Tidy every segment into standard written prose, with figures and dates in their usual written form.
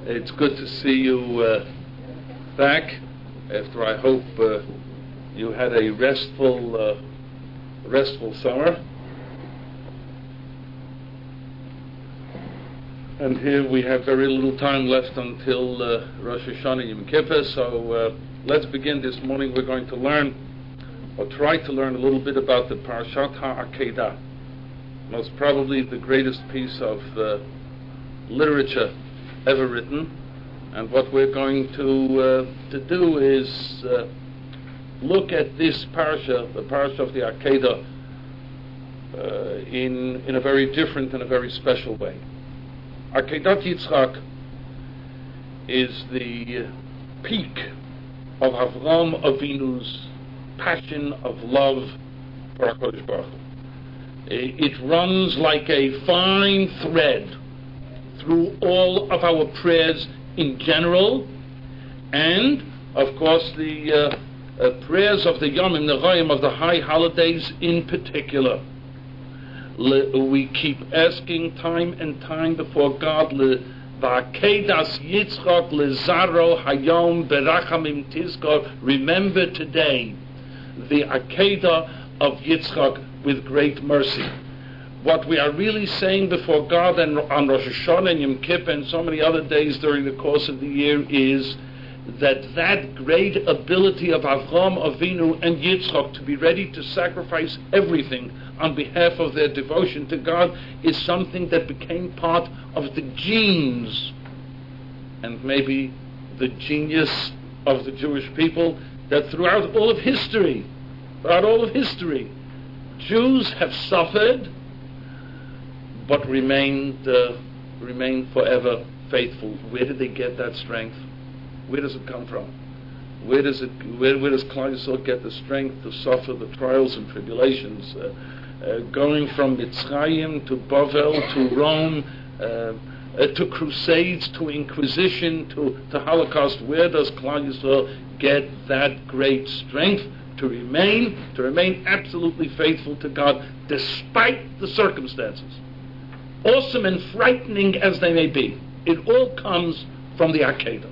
It's good to see you back after I hope you had a restful summer. And here we have very little time left until Rosh Hashanah Yom Kippur, so let's begin this morning. We're going to learn, or try to learn, a little bit about the Parashat HaAkedah, most probably the greatest piece of literature ever written. And what we're going to do is look at this parasha, the parasha of the Akedah, in a very different and a very special way. Akedat Yitzchak is the peak of Avraham Avinu's passion of love for HaKadosh Baruch Hu. It runs like a fine thread through all of our prayers in general, and of course the prayers of the Yomim Negoyim, of the high holidays in particular. We keep asking time and time before God, V'akedas Yitzchak lezaro hayom berachamim tizkor, remember today the Akedah of Yitzchak with great mercy. What we are really saying before God and on Rosh Hashanah and Yom Kippur and so many other days during the course of the year is that great ability of Avraham Avinu and Yitzchak to be ready to sacrifice everything on behalf of their devotion to God is something that became part of the genes and maybe the genius of the Jewish people, that throughout all of history, Jews have suffered but remained forever faithful. Where did they get that strength? Where does it come from? Where does Klal Yisrael get the strength to suffer the trials and tribulations? Going from Mitzrayim to Bavel to Rome, to Crusades, to Inquisition, to Holocaust. Where does Klal Yisrael get that great strength to remain absolutely faithful to God despite the circumstances, awesome and frightening as they may be? It all comes from the Akedah.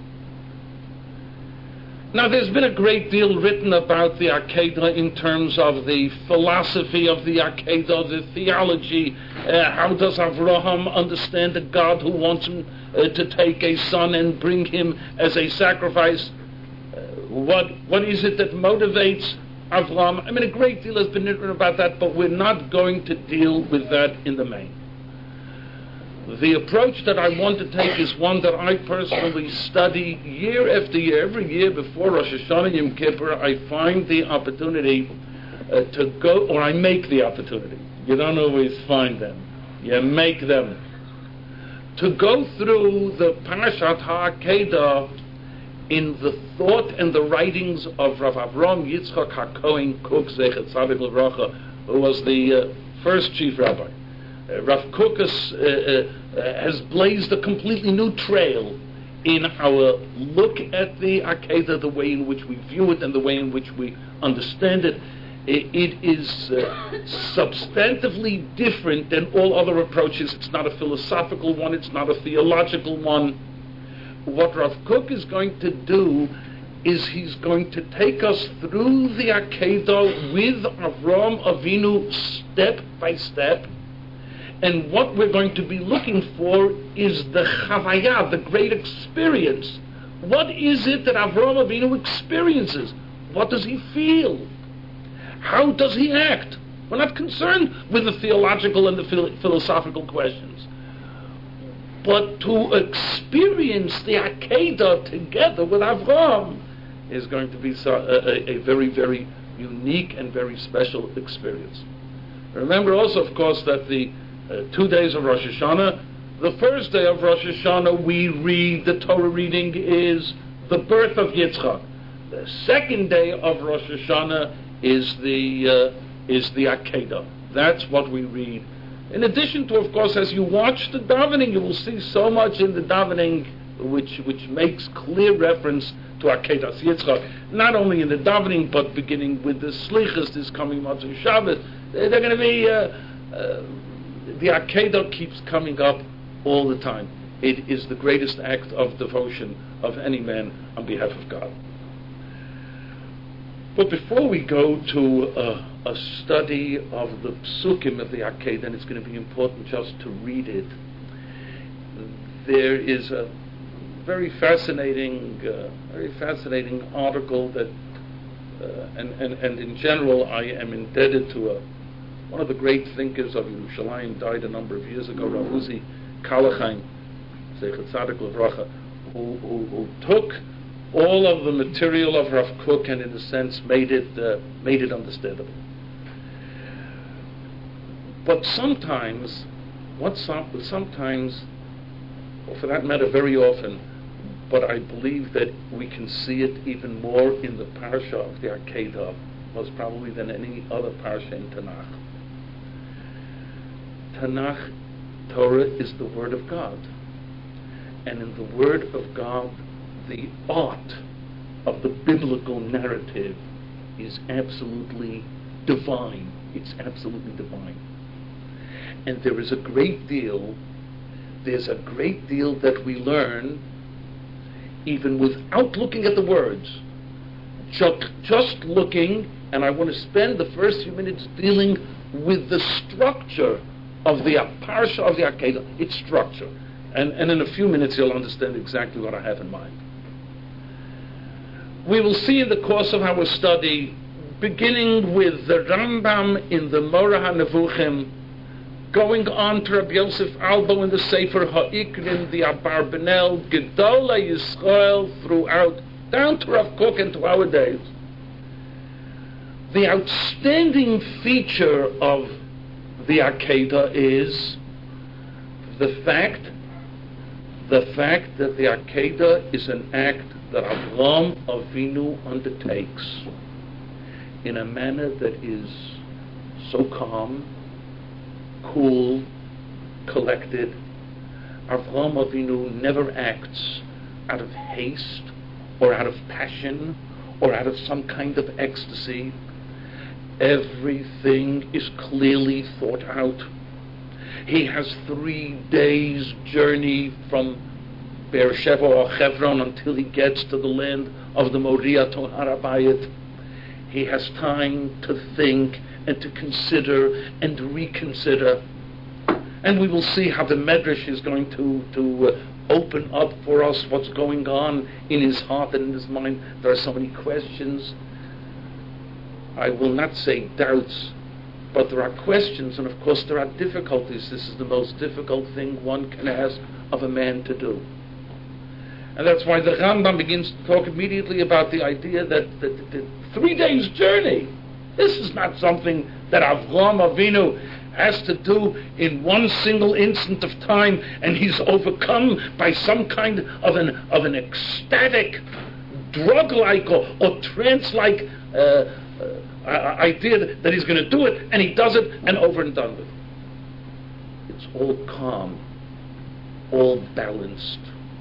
Now, there's been a great deal written about the Akedah in terms of the philosophy of the Akedah, the theology. How does Avraham understand a God who wants him to take a son and bring him as a sacrifice? What is it that motivates Avraham? I mean, a great deal has been written about that, but we're not going to deal with that in the main. The approach that I want to take is one that I personally study year after year. Every year before Rosh Hashanah Yom Kippur, I find the opportunity to go, or I make the opportunity. You don't always find them. You make them. To go through the Parashat HaAkedah in the thought and the writings of Rav Avram Yitzchak HaKohen Kook Zechet Tzaddik L'Vracha, who was the first chief rabbi. Rav Kook has blazed a completely new trail in our look at the Akedah, the way in which we view it and the way in which we understand it. It is substantively different than all other approaches. It's not a philosophical one. It's not a theological one. What Rav Kook is going to do is he's going to take us through the Akedah with Avraham Avinu step by step. And what we're going to be looking for is the chavaya, the great experience. What is it that Avraham Avinu experiences? What does he feel? How does he act? We're not concerned with the theological and the philosophical questions. But to experience the Akedah together with Avraham is going to be a very, very unique and very special experience. Remember also, of course, that the 2 days of Rosh Hashanah, the first day of Rosh Hashanah, we read, the Torah reading is the birth of Yitzchak. The second day of Rosh Hashanah is the Akedah. That's what we read. In addition to, of course, as you watch the davening, you will see so much in the davening which makes clear reference to Akedas Yitzchak. Not only in the davening, but beginning with the Slichas, this coming Motzei Shabbos. They're going to be... the Akedah keeps coming up all the time. It is the greatest act of devotion of any man on behalf of God. But before we go to a study of the psukim of the Akedah, and it's going to be important just to read it, there is a very fascinating article that, and in general, I am indebted to one of the great thinkers of Yerushalayim, died a number of years ago, Rav Uzi Kalachaim, Zeichet Tzadik Levracha, who took all of the material of Rav Kook and, in a sense, made it understandable. But sometimes, or for that matter, very often, but I believe that we can see it even more in the parsha of the Akedah, most probably than any other parsha in Tanakh. Tanakh, Torah, is the Word of God. And in the Word of God, the art of the biblical narrative is absolutely divine. It's absolutely divine. And there's a great deal that we learn even without looking at the words. Just looking, and I want to spend the first few minutes dealing with the structure of the parsha of the Akedah, its structure. And in a few minutes you'll understand exactly what I have in mind. We will see in the course of our study, beginning with the Rambam in the Moreh HaNevuchim, going on to Rabbi Yosef Albo in the Sefer HaIkrim, the Abarbanel, Gedolei Yisrael, throughout, down to Rav Kook and to our days. The outstanding feature of the Akedah is the fact that the Akedah is an act that Avraham Avinu undertakes in a manner that is so calm, cool, collected. Avraham Avinu never acts out of haste or out of passion or out of some kind of ecstasy. Everything is clearly thought out. He has 3 days' journey from Beersheba or Hebron until he gets to the land of the Moriah to Har HaBayit. He has time to think and to consider and reconsider. And we will see how the Medrash is going to open up for us what's going on in his heart and in his mind. There are so many questions. I will not say doubts, but there are questions, and of course there are difficulties. This is the most difficult thing one can ask of a man to do. And that's why the Rambam begins to talk immediately about the idea that the 3 days' journey, this is not something that Avraham Avinu has to do in one single instant of time, and he's overcome by some kind of an ecstatic, drug-like or trance-like idea that he's going to do it, and he does it, and over and done with. It's all calm, all balanced.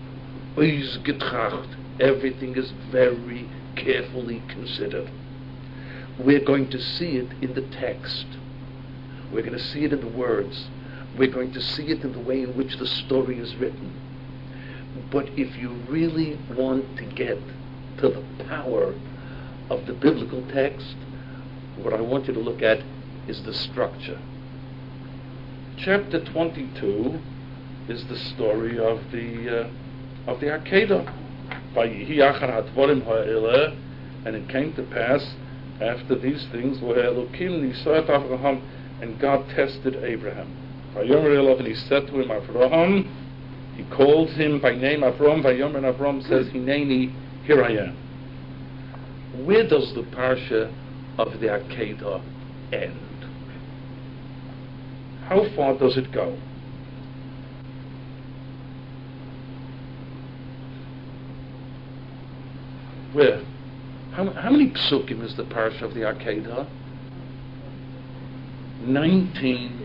Everything is very carefully considered. We're going to see it in the text. We're going to see it in the words. We're going to see it in the way in which the story is written. But if you really want to get to the power of the biblical text, what I want you to look at is the structure. Chapter 22 is the story of the Akedah. And it came to pass after these things, and God tested Abraham. And he said to him, Avraham, he called him by name Avraham. And Avraham says, Hineni, here I am. Where does the parsha of the Akedah end? How far does it go? Where? How many psukim is the parsha of the Akedah? 19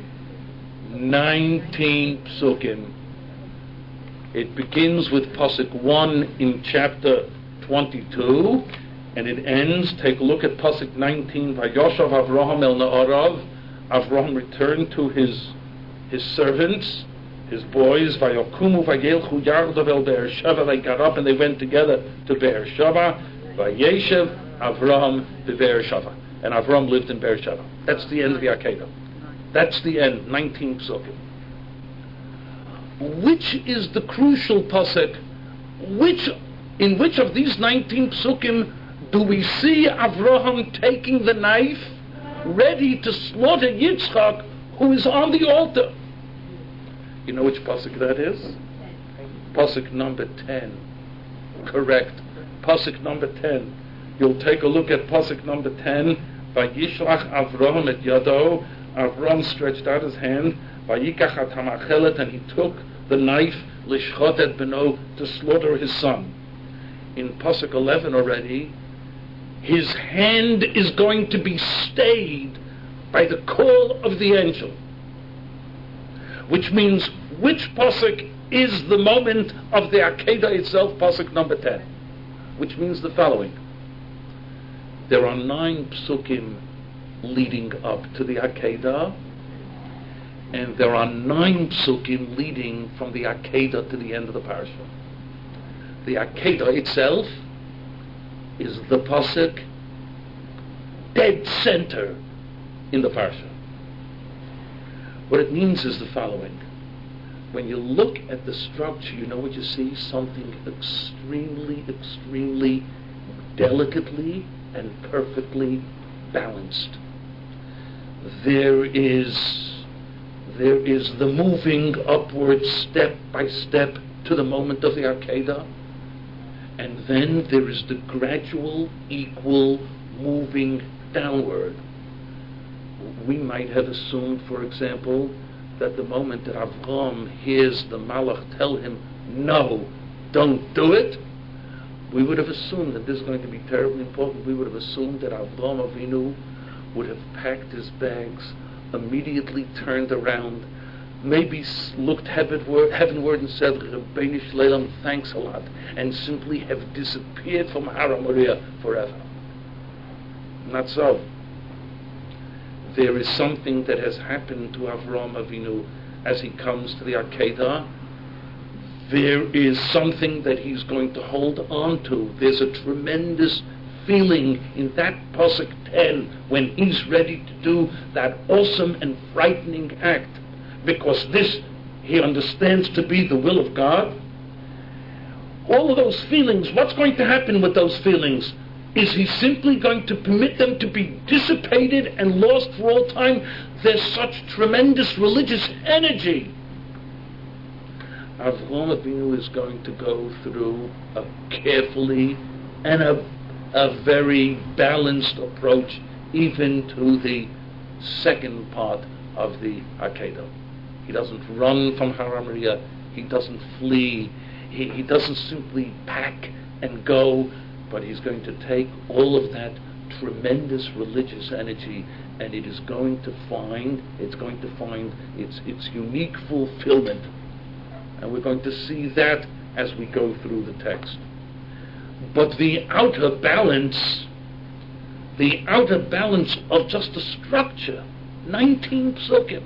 psukim. It begins with pasuk 1 in chapter 22, and it ends, take a look at pasuk 19, Vayoshav Avraham el Na'arav. Avraham returned to his servants, his boys, Vayokumu Vayelchu Yardav El Be'er Sheva, they got up and they went together to Be'er Sheva, Vayeshev Avram Be'er Sheva. And Avram lived in Be'er Sheva. That's the end of the Akedah. That's the end, 19 psukim. Which is the crucial pasuk? In which of these 19 psukim do we see Avraham taking the knife, ready to slaughter Yitzchak, who is on the altar? You know which pasuk that is? Pasuk number 10. Correct. Pasuk number 10. You'll take a look at pasuk number 10. Vayishlach Avraham et yado. Avram stretched out his hand. Vayikach at hamachelet, and he took the knife, lishchot et beno, to slaughter his son. In pasuk 11 already, his hand is going to be stayed by the call of the angel. Which means, which pasuk is the moment of the Akedah itself? Pasuk number 10. Which means the following. There are 9 psukim leading up to the Akedah, and there are 9 psukim leading from the Akedah to the end of the parasha. The Akedah itself is the pasuk dead center in the parasha. What it means is the following. When you look at the structure, you know what you see? Something extremely, extremely delicately and perfectly balanced. There is the moving upward step by step to the moment of the Akedah, and then there is the gradual, equal moving downward. We might have assumed, for example, that the moment that Avram hears the Malach tell him, no, don't do it, we would have assumed that this is going to be terribly important. We would have assumed that Avram Avinu would have packed his bags, immediately turned around, maybe looked heavenward and said, Rebbeinu Shleilam, thanks a lot, and simply have disappeared from Har Moriah forever. Not so. There is something that has happened to Avram Avinu as he comes to the Akedah. There is something that he's going to hold on to. There's a tremendous feeling in that pasuk 10 when he's ready to do that awesome and frightening act, because this he understands to be the will of God. All of those feelings, what's going to happen with those feelings? Is he simply going to permit them to be dissipated and lost for all time? There's such tremendous religious energy. Avraham Avinu is going to go through a carefully and a very balanced approach even to the second part of the Akedah. He doesn't run from Har Moriah. He doesn't flee. He doesn't simply pack and go, but he's going to take all of that tremendous religious energy, and it's going to find its unique fulfillment. And we're going to see that as we go through the text. But the outer balance of just the structure, 19 psukim,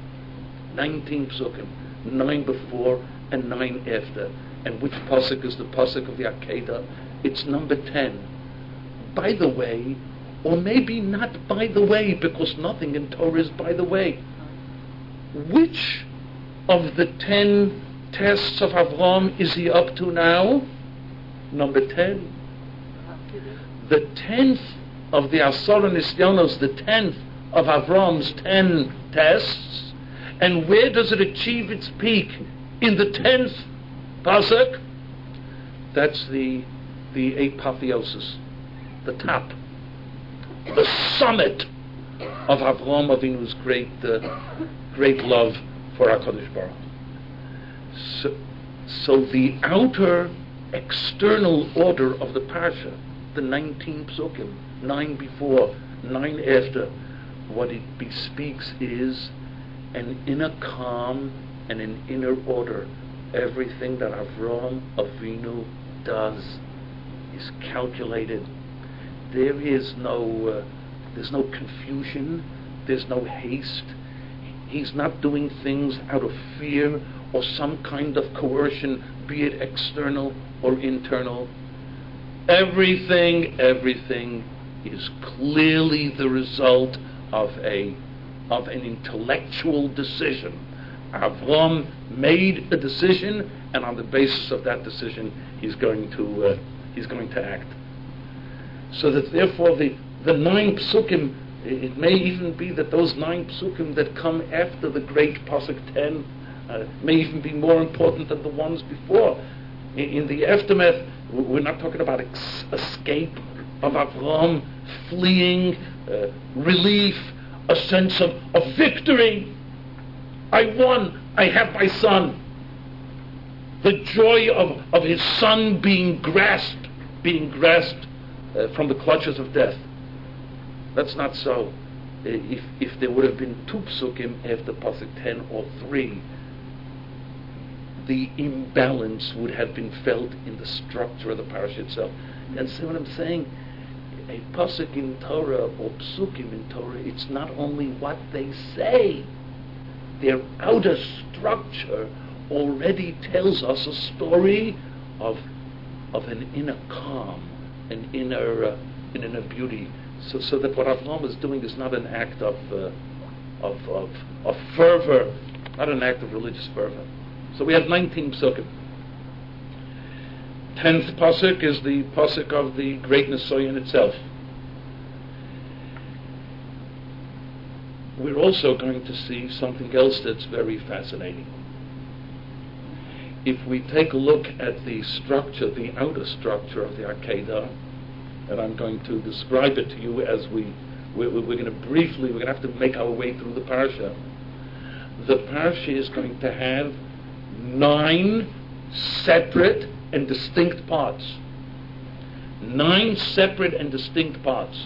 9 before and 9 after. And which pasuk is the pasuk of the Akedah? It's number 10. By the way, or maybe not by the way, because nothing in Torah is by the way. Which of the 10 tests of Avram is he up to now? Number 10. The 10th of the Asara Nisyonos, the 10th of Avram's 10 tests. And where does it achieve its peak? In the 10th pasuk. That's the apotheosis, the top, the summit of Avram Avinu's great love for HaKadosh Baruch Hu. So the outer external order of the parsha, the 19 psukim, 9 before, 9 after, what it bespeaks is an inner calm and an inner order. Everything that Avram Avinu does is calculated. There's no confusion. There's no haste. He's not doing things out of fear or some kind of coercion, be it external or internal. Everything is clearly the result of an intellectual decision. Avram made a decision, and on the basis of that decision, he's going to act. So that therefore the 9 psukim, it may even be that those 9 psukim that come after the great pasuk 10 may even be more important than the ones before. In the aftermath, we're not talking about escape of Avram, fleeing, relief, a sense of from I won, I have my son. The joy of his son being grasped from the clutches of death. That's not so. If there would have been 2 psukim after pasuk 10 or 3, the imbalance would have been felt in the structure of the parasha itself. And see what I'm saying? A pasuk in Torah or psukim in Torah, it's not only what they say. Their outer structure already tells us a story of an inner calm, an inner beauty. So that what Avram is doing is not an act of fervor, not an act of religious fervor. So we have 19 psukim. 10th pasuk is the pasuk of the great Nisayon itself. We're also going to see something else that's very fascinating. If we take a look at the structure, the outer structure of the Akedah, and I'm going to describe it to you as we're going to have to make our way through the parasha. The parasha is going to have 9 separate and distinct parts. 9 separate and distinct parts.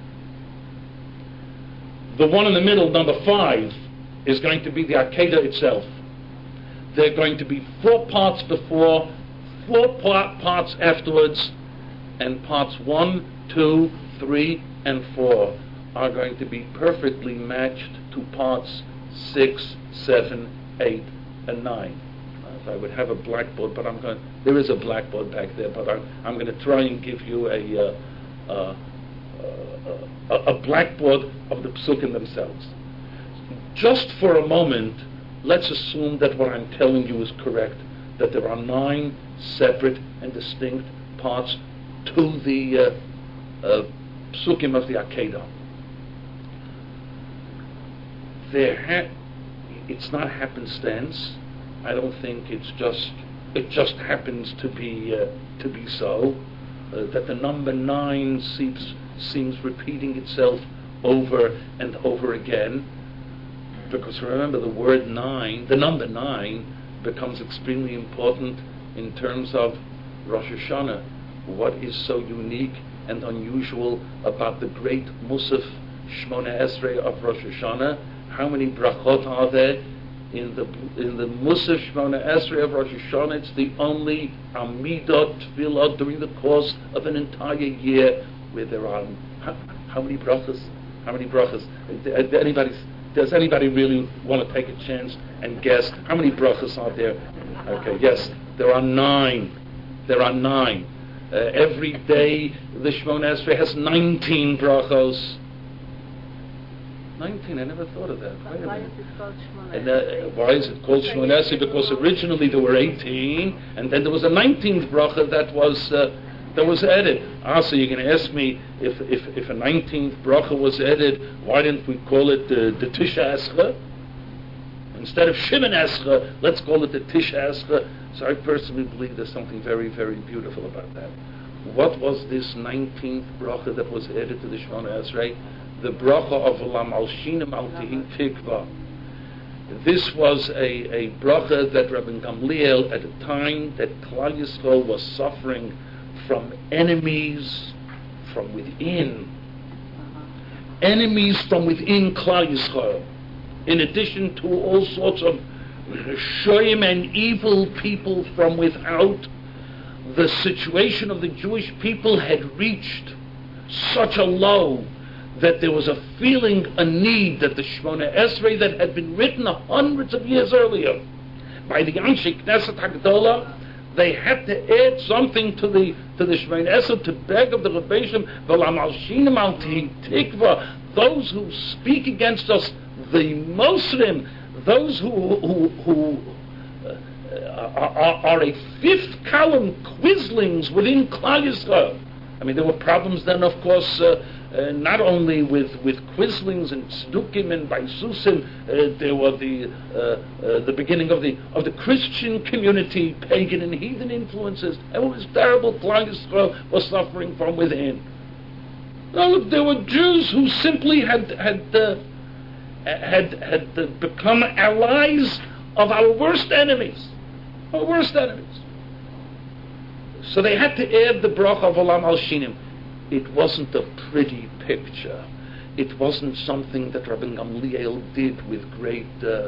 The one in the middle, number 5, is going to be the Akedah itself. There are going to be 4 parts before, 4 parts afterwards, and parts 1, 2, 3, and 4 are going to be perfectly matched to parts 6, 7, 8, and 9. If I would have a blackboard, but there is a blackboard back there, but I'm going to try and give you a blackboard of the psukim themselves. Just for a moment, let's assume that what I'm telling you is correct, that there are 9 separate and distinct parts to the psukim of the Akedah. It's not happenstance. I don't think it just happens to be so. That the number 9 seems repeating itself over and over again, because remember the word 9, the number 9 becomes extremely important in terms of Rosh Hashanah. What is so unique and unusual about the great Musaf Shmona Esrei of Rosh Hashanah? How many brachot are there in the Musaf Shmona Esrei of Rosh Hashanah? It's the only Amidot Tefillah during the course of an entire year where there are how many brachos? How many brachos? Does anybody really want to take a chance and guess how many brachos are there? Okay, yes, there are 9. There are 9. Every day the Shmona Esrei has 19 brachos. 19, I never thought of that. Why is it called Shmona Esrei? Why is it called Shmona Esrei? Because originally there were 18, and then there was a 19th bracha that was added. So you're going to ask me if a 19th bracha was added, why didn't we call it the Tisha Esra? Instead of Shimon Esra, let's call it the Tisha Esra. So I personally believe there's something very, very beautiful about that. What was this 19th bracha that was added to the Shmona Esrei? The bracha of Olam al Shinim al Tihin Tikva. This was a bracha that Rabbi Gamliel, at a time that Klal Yisrael was suffering from enemies from within. Enemies from within Klal Yisrael. In addition to all sorts of Shoyim and evil people from without, the situation of the Jewish people had reached such a low that there was a feeling, a need that the Shmona Esrei that had been written hundreds of years earlier, by the Anshe Knesset Hagdola, they had to add something to the Shemon Esrei to beg of the Rebbeishim, V'lam al shinem al tikva, those who speak against us, the Mosrim, those who are a fifth column Quizlings within Klal Yisrael. I mean, there were problems then, of course, not only with Quizlings and Tzdukim and Baisusim. There were the beginning of the Christian community, pagan and heathen influences. It was terrible. Klal Yisrael was suffering from within. No, there were Jews who simply had become allies of our worst enemies. Our worst enemies. So they had to add the bracha of Olam al Shinim. It wasn't a pretty picture. It wasn't something that Rabbi Gamliel did with great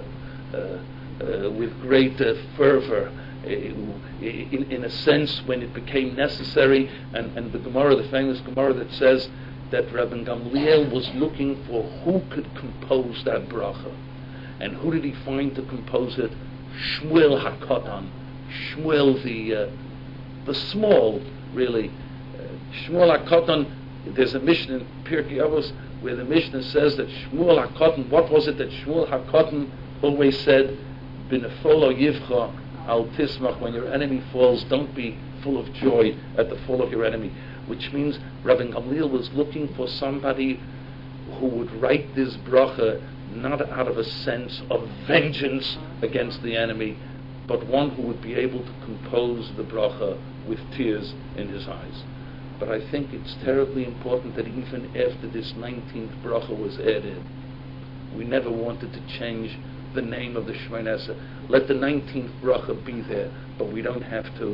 fervor. In a sense, when it became necessary, and the Gemara, the famous Gemara that says that Rabbi Gamliel was looking for who could compose that bracha. And who did he find to compose it? Shmuel HaKatan. Shmuel the small, really. Shmuel HaKatan, there's a Mishnah in Pirkei Avos where the Mishnah says that Shmuel HaKatan, what was it that Shmuel HaKatan always said? B'nefolo yivcha al tismach, when your enemy falls, don't be full of joy at the fall of your enemy. Which means Rabbi Gamliel was looking for somebody who would write this bracha not out of a sense of vengeance against the enemy, but one who would be able to compose the bracha with tears in his eyes. But I think it's terribly important that even after this 19th bracha was added, we never wanted to change the name of the Shemon Esrei. Let the 19th bracha be there, but we don't have to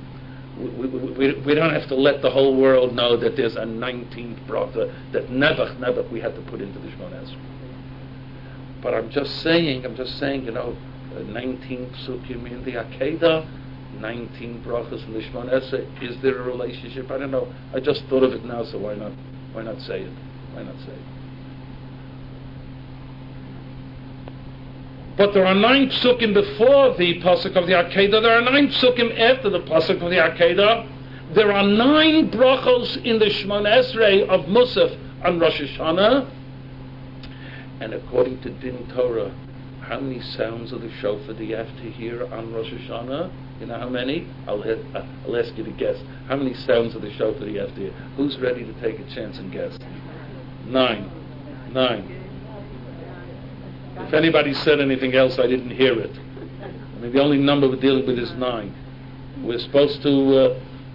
we don't have to let the whole world know that there's a 19th bracha that never we had to put into the Shemon Esrei. But I'm just saying, 19 psukim in the Akedah, 19 brachas in the Shemon Esrei. Is there a relationship? I don't know. I just thought of it now, so why not say it? Why not say it? But there are 9 psukim before the pasuk of the Akedah. There are 9 psukim after the pasuk of the Akedah. There are 9 brachos in the Shemon Esrei of Musaf on Rosh Hashanah. And according to Din Torah, how many sounds of the shofar do you have to hear on Rosh Hashanah? You know how many? I'll ask you to guess. How many sounds of the shofar do you have to hear? Who's ready to take a chance and guess? 9. If anybody said anything else, I didn't hear it. I mean, the only number we're dealing with is 9. We're supposed to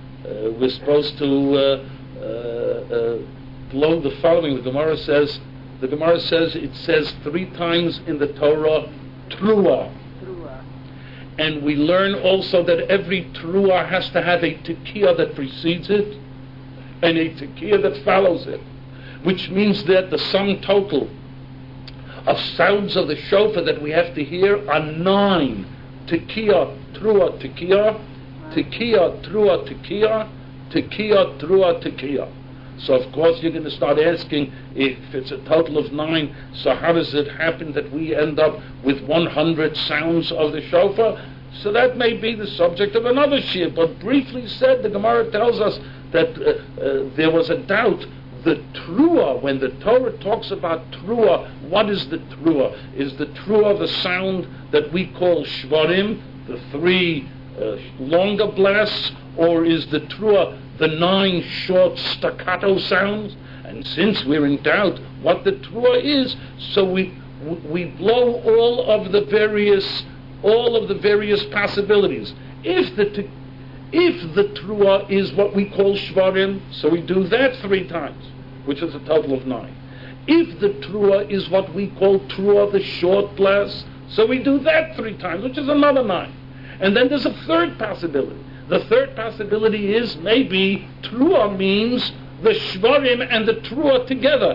blow the following. The Gemara says it says 3 times in the Torah, Truah. And we learn also that every Truah has to have a Tekiah that precedes it and a Tekiah that follows it, which means that the sum total of sounds of the shofar that we have to hear are 9. Tekiah, Truah, Tekiah, Tekiah, Truah, Tekiah, Tekiah, Truah, Tekiah. So of course you're going to start asking, if it's a total of 9, so how does it happen that we end up with 100 sounds of the shofar? So that may be the subject of another shir. But briefly said, the Gemara tells us that there was a doubt. The Truah, when the Torah talks about Truah, what is the Truah? Is the Truah the sound that we call Shvarim, the 3 longer blasts, or is the Truah the 9 short staccato sounds? And since we're in doubt what the Truah is, so we blow all of the various possibilities. If the Truah is what we call Shvarim, so we do that 3 times, which is a total of 9. If the Truah is what we call Truah, the short blast, so we do that 3 times, which is another 9. And then there's a third possibility. The third possibility is maybe Truah means the Shvarim and the Truah together.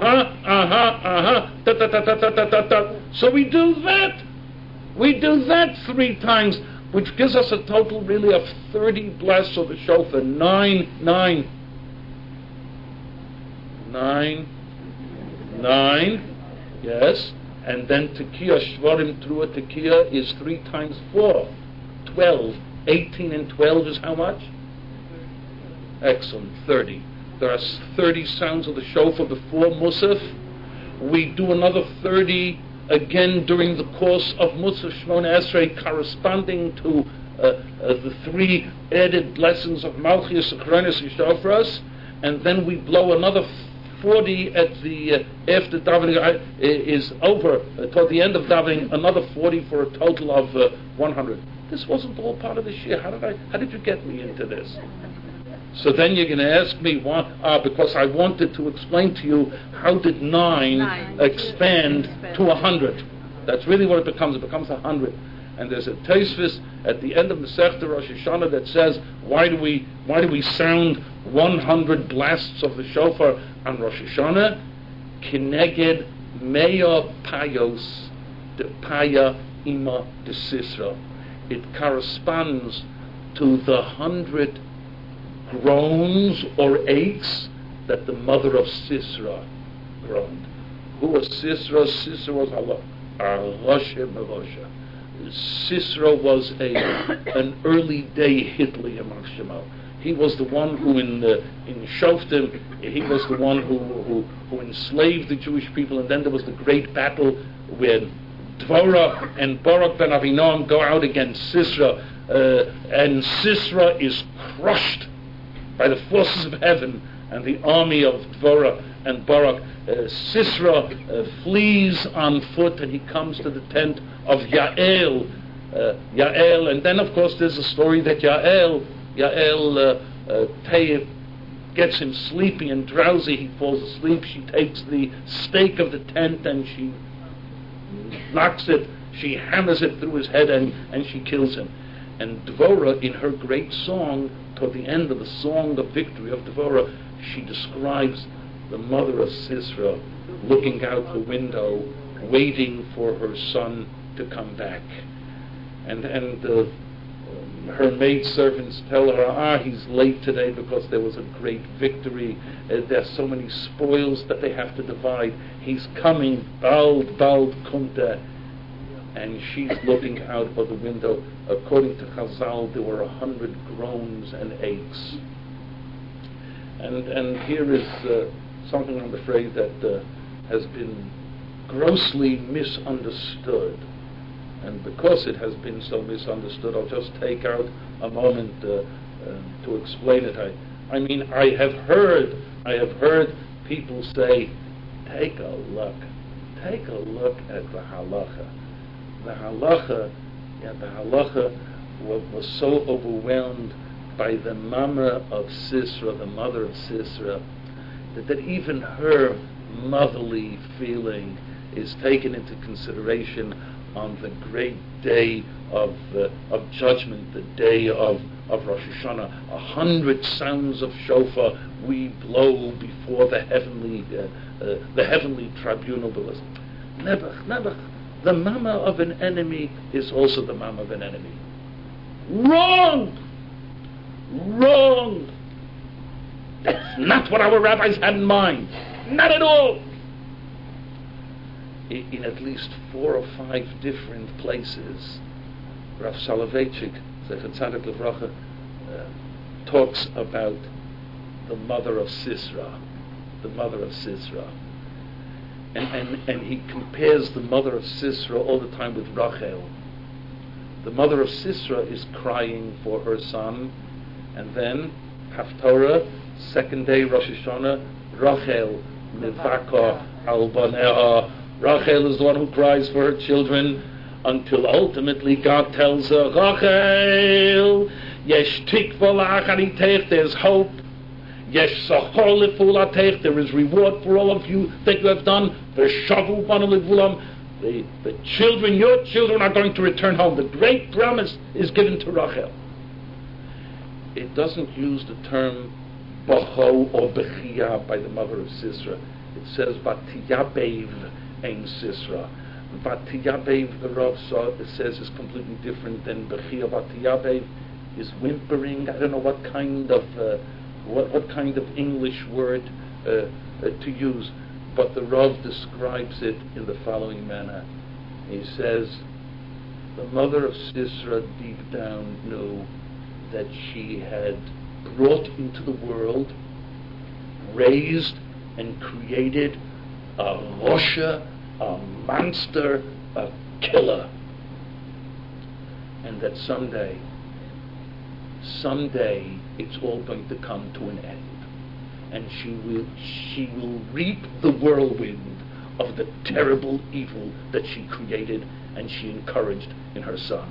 So we do that. We do that 3 times, which gives us a total really of 30 blasts of the shofar. 9. Yes. and then Tekiah Shvarim through a Tekiah is 3 times 4, 12. 18 and 12 is how much? Excellent, 30. There are 30 sounds of the shofar before Musaf. We do another 30 again during the course of Musaf Shmona Esrei, corresponding to the 3 added blessings of Malchus, Achronis, and Shofras, and then we blow another 40 at the after davening is over, toward the end of davening, another 40 for a total of 100. This wasn't all part of the shir. How did you get me into this? So then you're going to ask me why? Because I wanted to explain to you how did 9 expand to 100. That's really what it becomes. It becomes 100. And there's a Tosfos at the end of the Masechta Rosh Hashanah that says, why do we sound 100 blasts of the shofar on Rosh Hashanah? Kineged Meya Payos de Paya Ima de Sisra. It corresponds to the 100 groans or aches that the mother of Sisra groaned. Who was Sisra? Sisra was Arosha Mevosha. Sisra was an early day Hitler among Shemal. He was the one who in Shoftim, he was the one who enslaved the Jewish people, and then there was the great battle when Dvorah and Barak ben Avinoam go out against Sisra, and Sisra is crushed by the forces of heaven and the army of Dvorah and Barak. Sisra flees on foot, and he comes to the tent of Yael, and then of course there's a story that Yael gets him sleepy and drowsy. He falls asleep. She takes the stake of the tent and she knocks it, she hammers it through his head, and she kills him. And Dvorah, in her great song, toward the end of the song of victory of Dvorah, she describes the mother of Sisra looking out the window, waiting for her son to come back. And her maidservants tell her, he's late today because there was a great victory. There's so many spoils that they have to divide. He's coming, bald kunta. And she's looking out of the window. According to Chazal, there were 100 groans and aches. And here is something, I'm afraid, that has been grossly misunderstood. And because it has been so misunderstood, I'll just take out a moment to explain it. I mean, I have heard people say, take a look at the halacha. The halacha was so overwhelmed by the mama of Sisra, the mother of Sisra, that even her motherly feeling is taken into consideration on the great day of judgment, the day of Rosh Hashanah. 100 sounds of shofar we blow before the heavenly tribunal. Never. The mama of an enemy is also the mama of an enemy. Wrong. That's not what our rabbis had in mind. Not at all. In at least 4 or 5 different places, Rav Soloveitchik, Zecher Tzadik Livracha, talks about the mother of Sisra. And he compares the mother of Sisra all the time with Rachel. The mother of Sisra is crying for her son, and then Haftorah, second day Rosh Hashanah, Rachel Mivaka al Baneha. Rachel is the one who cries for her children, until ultimately God tells her, Rachel, yesh tikva la'achariteich, there's hope. Yesh sachor lefulatech, there is reward for all of you that you have done. V'shavu banu levulam, the children, your children are going to return home. The great promise is given to Rachel. It doesn't use the term Bacho or Bechia by the mother of Sisra. It says Batiyabev ein Sisra. Batiyabev, the Rav says, is completely different than Bechia. Batiyabev is whimpering. I don't know what kind of English word to use. But the Rav describes it in the following manner. He says, the mother of Sisera deep down knew that she had brought into the world, raised and created a Rosha, a monster, a killer. And that someday it's all going to come to an end. And she will reap the whirlwind of the terrible evil that she created and she encouraged in her son.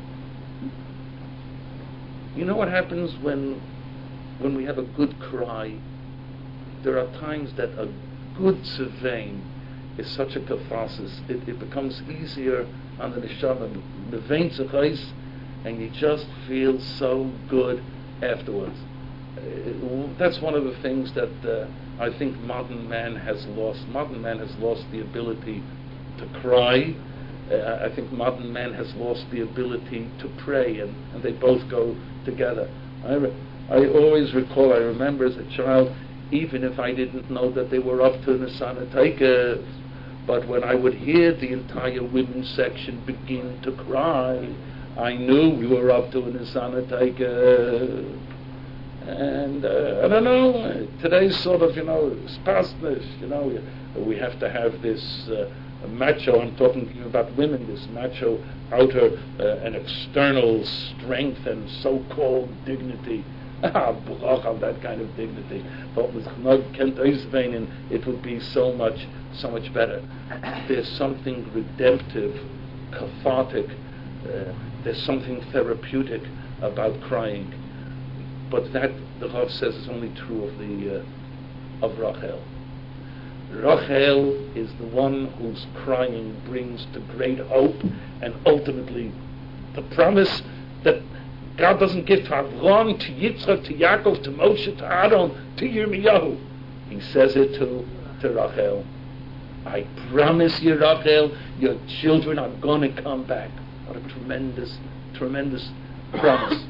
You know what happens when we have a good cry? There are times that a good tzevain is such a catharsis. It becomes easier on the neshama, and you just feel so good afterwards. That's one of the things that I think modern man has lost. Modern man has lost the ability to cry. I think modern man has lost the ability to pray, and they both go together. I always recall, I remember as a child, even if I didn't know that they were up to Nisana Taika, but when I would hear the entire women's section begin to cry, I knew we were up to Nisana Taika. And I don't know, today's sort of, spasness, we have to have this macho, I'm talking to you about women, this macho outer and external strength and so-called dignity. That kind of dignity. But with it would be so much better. There's something redemptive, cathartic, there's something therapeutic about crying. But that, the Rav says, is only true of Rachel. Rachel is the one whose crying brings to great hope and ultimately the promise that God doesn't give to Avram, to Yitzchak, to Yaakov, to Moshe, to Aaron, to Yirmiyahu. He says it to Rachel. I promise you, Rachel, your children are going to come back. What a tremendous promise.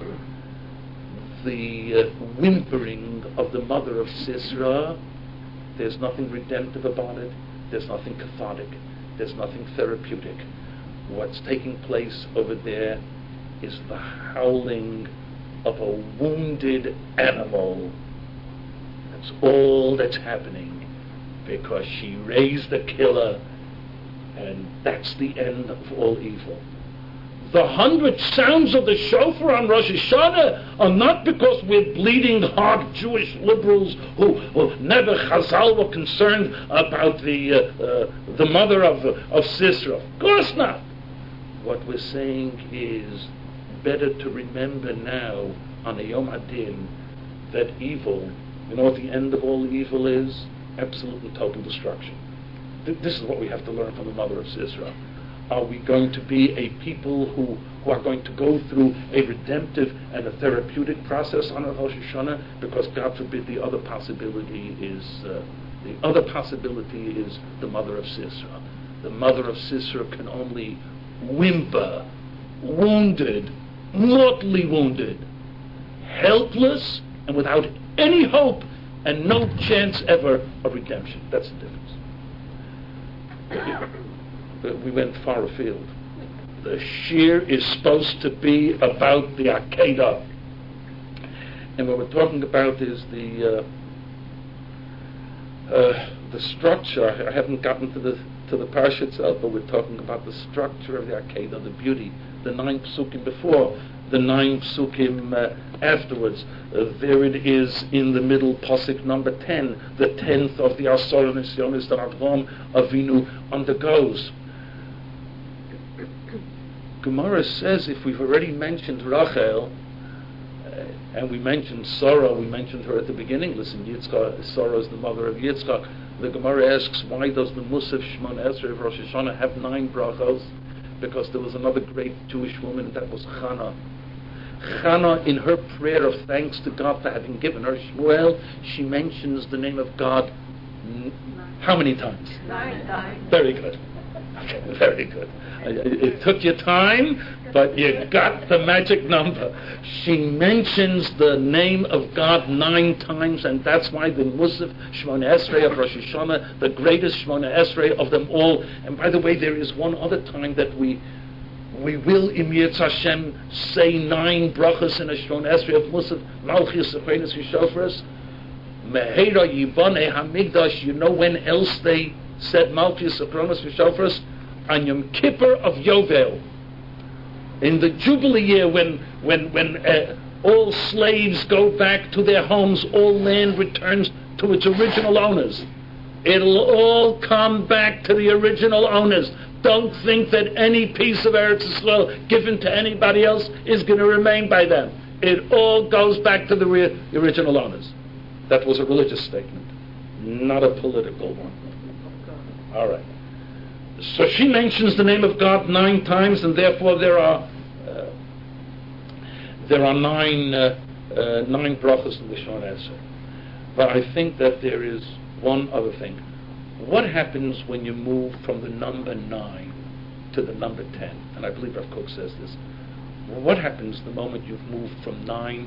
The whimpering of the mother of Sisera, there's nothing redemptive about it, there's nothing cathartic, there's nothing therapeutic. What's taking place over there is the howling of a wounded animal. That's all that's happening, because she raised a killer, and that's the end of all evil. The 100 sounds of the shofar on Rosh Hashanah are not because we're bleeding heart Jewish liberals who never Chazal were concerned about the mother of Sisera. Of course not. What we're saying is better to remember now on the Yom Hadin that evil, you know what the end of all evil is? Absolute and total destruction. This is what we have to learn from the mother of Sisera. Are we going to be a people who are going to go through a redemptive and a therapeutic process on Rosh Hashanah? Because God forbid, the other possibility is the mother of Sisera. The mother of Sisera can only whimper, wounded, mortally wounded, helpless, and without any hope and no chance ever of redemption. That's the difference. We went far afield. The shir is supposed to be about the Akedah. And what we're talking about is the structure. I haven't gotten to the parsha itself, but we're talking about the structure of the Akedah, the beauty, the 9 psukim before, the 9 psukim afterwards. There it is in the middle, pasuk number 10, the 10th of the Asor Nisyonis that Avraham Avinu undergoes. Gemara says if we've already mentioned Rachel, and we mentioned Sarah, we mentioned her at the beginning. Listen, Yitzchak, Sarah is the mother of Yitzchak. The Gemara asks, why does the Musaf Shemona Esrei of Rosh Hashanah have 9 brachos? Because there was another great Jewish woman, that was Chana. Chana, in her prayer of thanks to God for having given her Shmuel, she mentions the name of God how many times? 9 times. Very good. Very good. It took you time, but you got the magic number. She mentions the name of God 9 times, and that's why the Musaf Shmona Esrei of Rosh Hashanah, the greatest Shmona Esrei of them all. And by the way, there is one other time that we will, Im Yirtz Hashem, say 9 brachas in a Shmona Esrei of Musaf, Malchus, Sechenes, Yishofres, Meheira Yibonei HaMikdash. You know when else they said Malchus, Sechenes, Yishofres? On Yom Kippur of Yovel, in the Jubilee year, when all slaves go back to their homes, all land returns to its original owners. It'll all come back to the original owners. Don't think that any piece of Eretz Yisrael given to anybody else is going to remain by them. It all goes back to the original owners. That was a religious statement, not a political one. All right. So she mentions the name of God 9 times, and therefore there are 9 brachas in the Shmona Esrei. But I think that there is one other thing. What happens when you move from the number 9 to the number 10? And I believe Rav Kook says this. What happens the moment you've moved from 9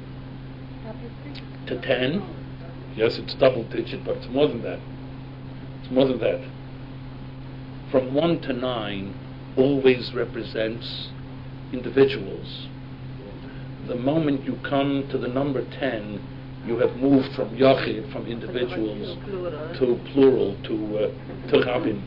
to 10? Yes, it's double digit, but it's more than that. It's more than that. From 1 to 9 always represents individuals. The moment you come to the number 10, you have moved from Yachid, from individuals, to plural, to Rabbim.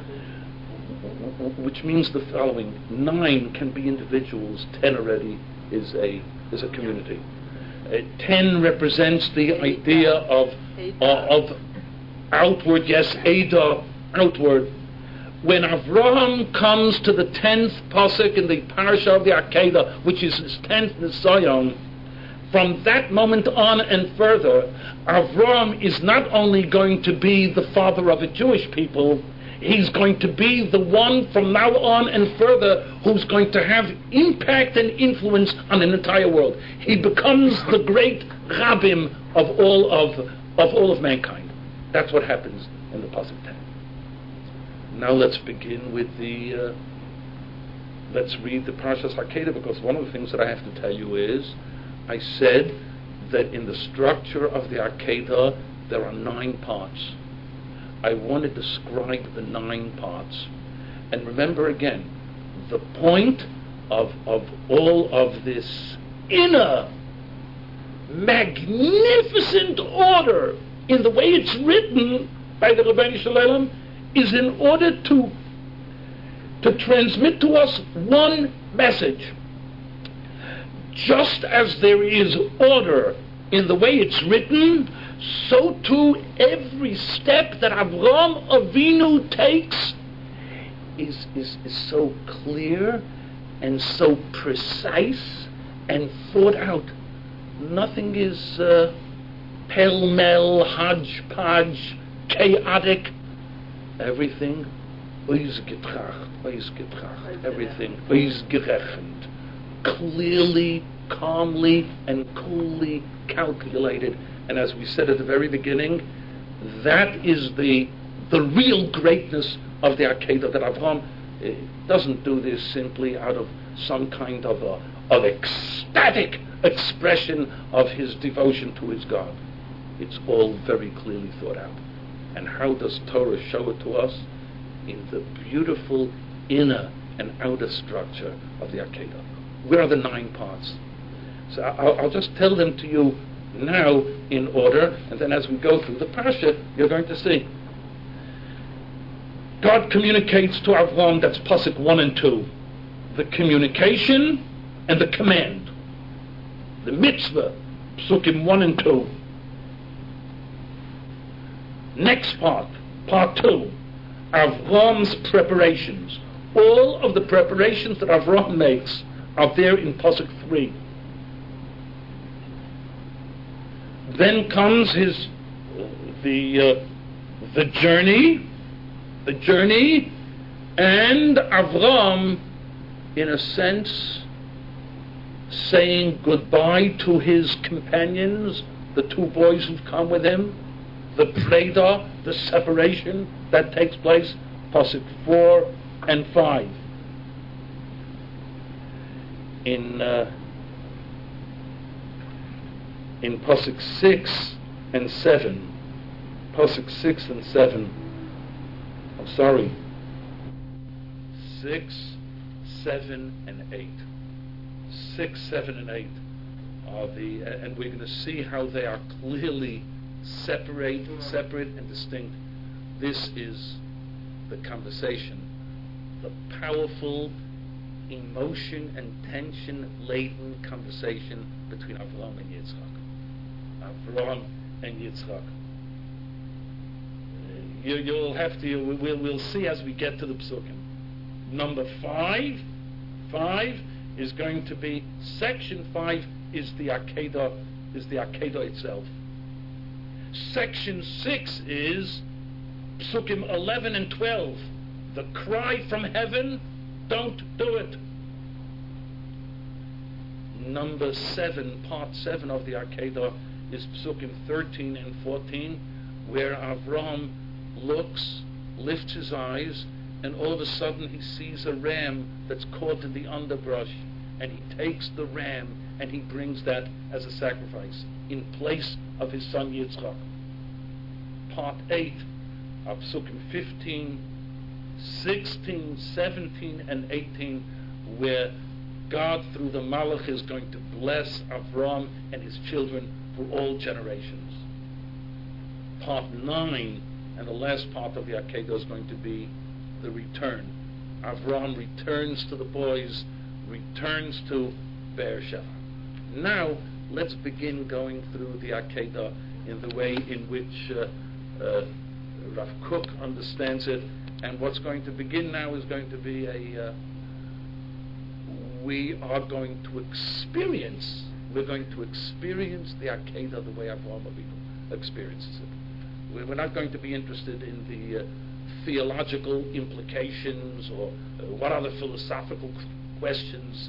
Which means the following: 9 can be individuals, 10 already is a community. 10 represents the idea of outward, yes, Ada, outward. When Avraham comes to the 10th pasuk in the parasha of the Akedah, which is his 10th Nisayon, from that moment on and further, Avraham is not only going to be the father of a Jewish people, he's going to be the one from now on and further who's going to have impact and influence on an entire world. He becomes the great Rabbim of all of mankind. That's what happens in the pasuk 10. Now let's begin with let's read the Parashas Hakedah, because one of the things that I have to tell you is, I said that in the structure of the Hakedah there are 9 parts. I want to describe the 9 parts. And remember again, the point of all of this inner, magnificent order in the way it's written by the Rabbeinu Shalom is in order to transmit to us one message. Just as there is order in the way it's written, so too every step that Avraham Avinu takes is so clear and so precise and thought out. Nothing is pell-mell, hodgepodge, chaotic. Everything everything gerechnet, clearly, calmly, and coolly calculated. And as we said at the very beginning, that is the real greatness of the Akedah, that Avraham doesn't do this simply out of some kind of ecstatic expression of his devotion to his God. It's all very clearly thought out. And how does Torah show it to us? In the beautiful inner and outer structure of the Akedah. Where are the 9 parts? So I'll just tell them to you now in order, and then as we go through the Parsha, you're going to see. God communicates to Avraham, that's Pasuk 1 and 2. The communication and the command. The mitzvah, Psukim 1 and 2. Next part 2, Avraham's preparations. All of the preparations that Avraham makes are there in Pasuk 3. Then comes the journey, and Avraham, in a sense, saying goodbye to his companions, the 2 boys who've come with him. The preda, the separation that takes place Pasuk 4 and 5. In Pasuk 6 and 7. Pasuk 6 and 7. 6, 7, and 8. 6, 7, and 8 are the, and we're going to see how they are clearly separate and distinct. This is the conversation, the powerful, emotion and tension-laden conversation between Avraham and Yitzchak. Avraham and Yitzchak. You'll have to. We'll see as we get to the psukim. Number 5 is going to be section 5 is the Akedah itself. Section 6 is psukim 11 and 12. The cry from heaven, don't do it. Number 7, part 7 of the Akedah is psukim 13 and 14, where Avraham lifts his eyes, and all of a sudden he sees a ram that's caught in the underbrush, and he takes the ram and he brings that as a sacrifice in place of his son Yitzchak. Part 8 of psukim 15, 16, 17, and 18, where God through the Malach is going to bless Avraham and his children for all generations. Part 9 and the last part of the Akedah is going to be the return. Avraham returns to the boys, returns to Beersheba. Now, let's begin going through the Akedah in the way in which Rav Kook understands it. And what's going to begin now is going to be we're going to experience the Akedah the way Avraham Avinu experiences it. We're not going to be interested in the theological implications or what are the philosophical questions.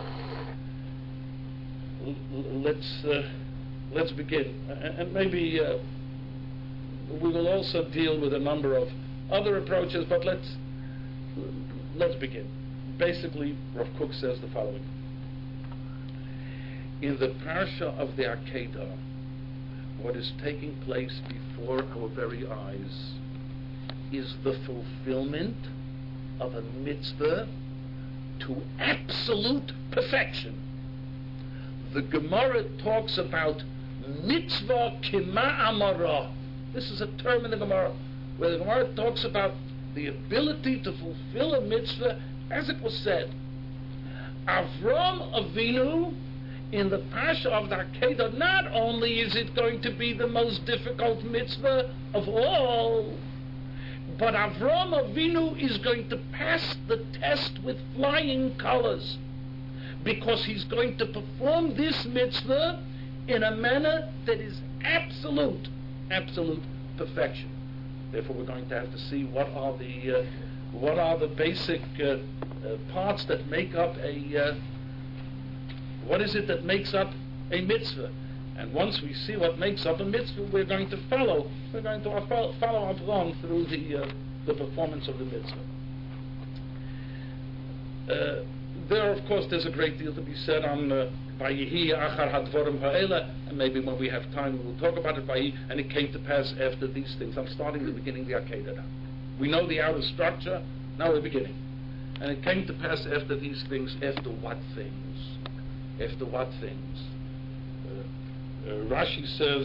Let's begin, and maybe we will also deal with a number of other approaches. But let's begin. Basically, Rav Kook says the following: in the parsha of the Akedah, what is taking place before our very eyes is the fulfillment of a mitzvah to absolute perfection. The Gemara talks about mitzvah kima amara. This is a term in the Gemara where the Gemara talks about the ability to fulfill a mitzvah as it was said. Avraham Avinu, in the Parsha of the Akedah, not only is it going to be the most difficult mitzvah of all, but Avraham Avinu is going to pass the test with flying colors, because he's going to perform this mitzvah in a manner that is absolute perfection. Therefore, we're going to have to see what are the basic parts that make up what is it that makes up a mitzvah. And once we see what makes up a mitzvah, we're going to follow Avraham through the performance of the mitzvah. There, of course, there's a great deal to be said on Vayihi Achar Hadvorim Ha'ela, and maybe when we have time we will talk about it. And it came to pass after these things. I'm starting the beginning of the Akedah now. We know the outer structure, now we're beginning. And it came to pass after these things. After what things? After what things? Rashi says,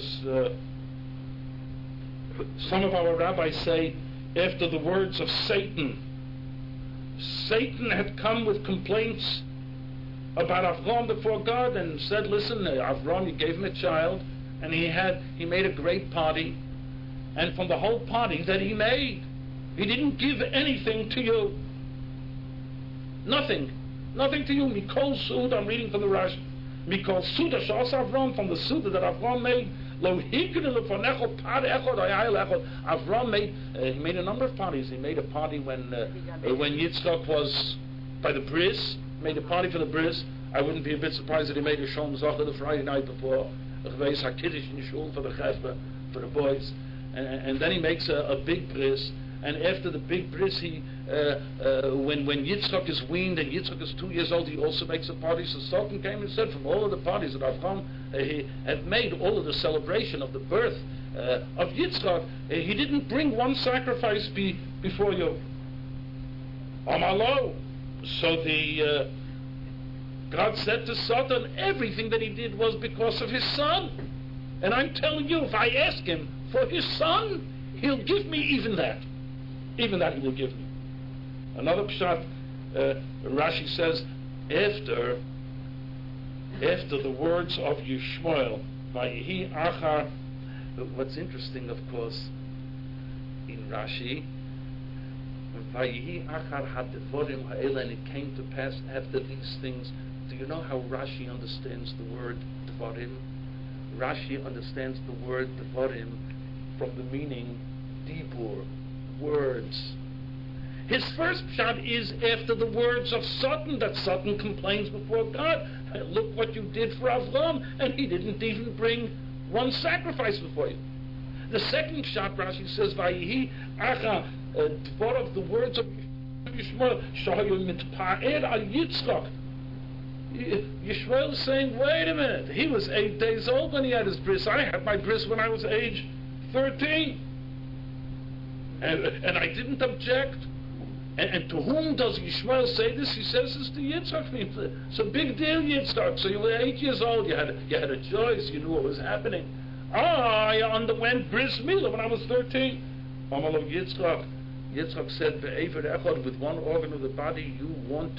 some of our rabbis say, after the words of Satan. Satan had come with complaints about Avraham before God and said, listen, Avraham, you gave him a child, and he made a great party, and from the whole party that he made, he didn't give anything to you. Nothing to you. Mikol Suda, I'm reading from the Rashi. Mikol Suda Shas Avraham, from the Suda that Avraham made. Lo Hignu Lefanecho Par Echod Hayayel Echod. Avraham he made a number of parties. He made a party when Yitzchak was by the bris. Made a party for the bris. I wouldn't be a bit surprised that he made a Shalom Zacher the Friday night before Chveis HaKiddush in Shul for the Chevra, for the boys. And then he makes a big bris. and after the big bris, when Yitzchak is weaned and Yitzchak is 2 years old, he also makes a party. So Satan came and said, from all of the parties that Avraham he had made, all of the celebration of the birth of Yitzchak, he didn't bring one sacrifice before you. Amalo. So God said to Satan, everything that he did was because of his son. And I'm telling you, if I ask him for his son, he'll give me even that. Even that he will give me. Another pshat, Rashi says, after the words of Yishmael, Vayihi Achar. What's interesting, of course, in Rashi, Vayihi Achar HaDevorim Ha'ela, and it came to pass after these things. Do you know how Rashi understands the word Devarim? Rashi understands the word Devarim from the meaning Dibur, words. His first pshat is after the words of Satan, that Satan complains before God. Look what you did for Avram, and he didn't even bring one sacrifice before you. The second pshat, Rashi says, Vayihi Acha, Dvar of the words of Yishmael, Shahayu Mitpa'er al Yitzchak. Yishmael is saying, wait a minute, he was 8 days old when he had his bris. I had my bris when I was age 13. And I didn't object. And to whom does Yishmael say this? He says this to Yitzchak. It's a big deal, Yitzchak. So you were 8 years old. You had a choice. You knew what was happening. I underwent bris milah when I was 13. Amal of Yitzchak. Yitzchak said, with one organ of the body, you want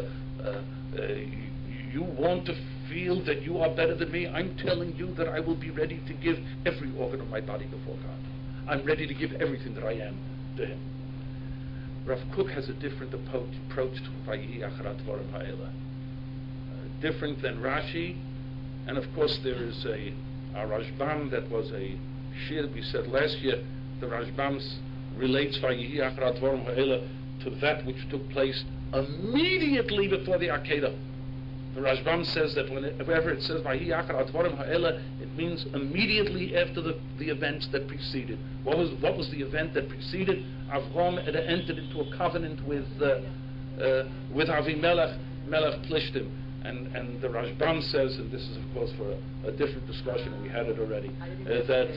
to feel that you are better than me. I'm telling you that I will be ready to give every organ of my body before God. I'm ready to give everything that I am to him. Rav Kook has a different approach to Vayihi Acharat Dvarim Ha'ela. Different than Rashi, and of course there is a Rashbam that was a shir we said last year. The Rashbam relates Vayihi Acharat Dvarim Ha'ela to that which took place immediately before the Akedah. The Rashbam says that whenever it says Vayihi Acharat Dvarim Ha'ela, it means immediately after the events that preceded. What was the event that preceded? Avram had entered into a covenant with Avimelech, Melech Plishtim, and the Rashbam says, and this is of course for a different discussion, and we had it already, that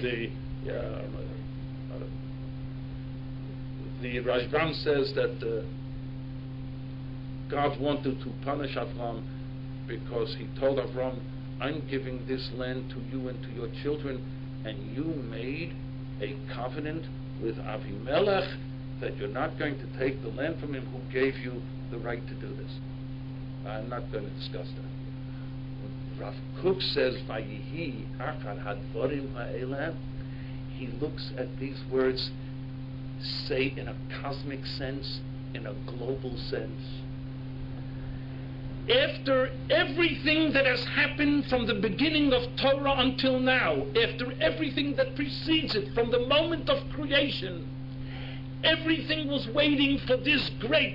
the Rashbam says that God wanted to punish Avram because he told Avram, I'm giving this land to you and to your children, and you made a covenant with Avimelech that you're not going to take the land from him who gave you the right to do this. I'm not going to discuss that. Rav Kook says, Vayihi Achar Hadvarim Ha'ela. He looks at these words, say in a cosmic sense, in a global sense. After everything that has happened from the beginning of Torah until now, after everything that precedes it, from the moment of creation, everything was waiting for this great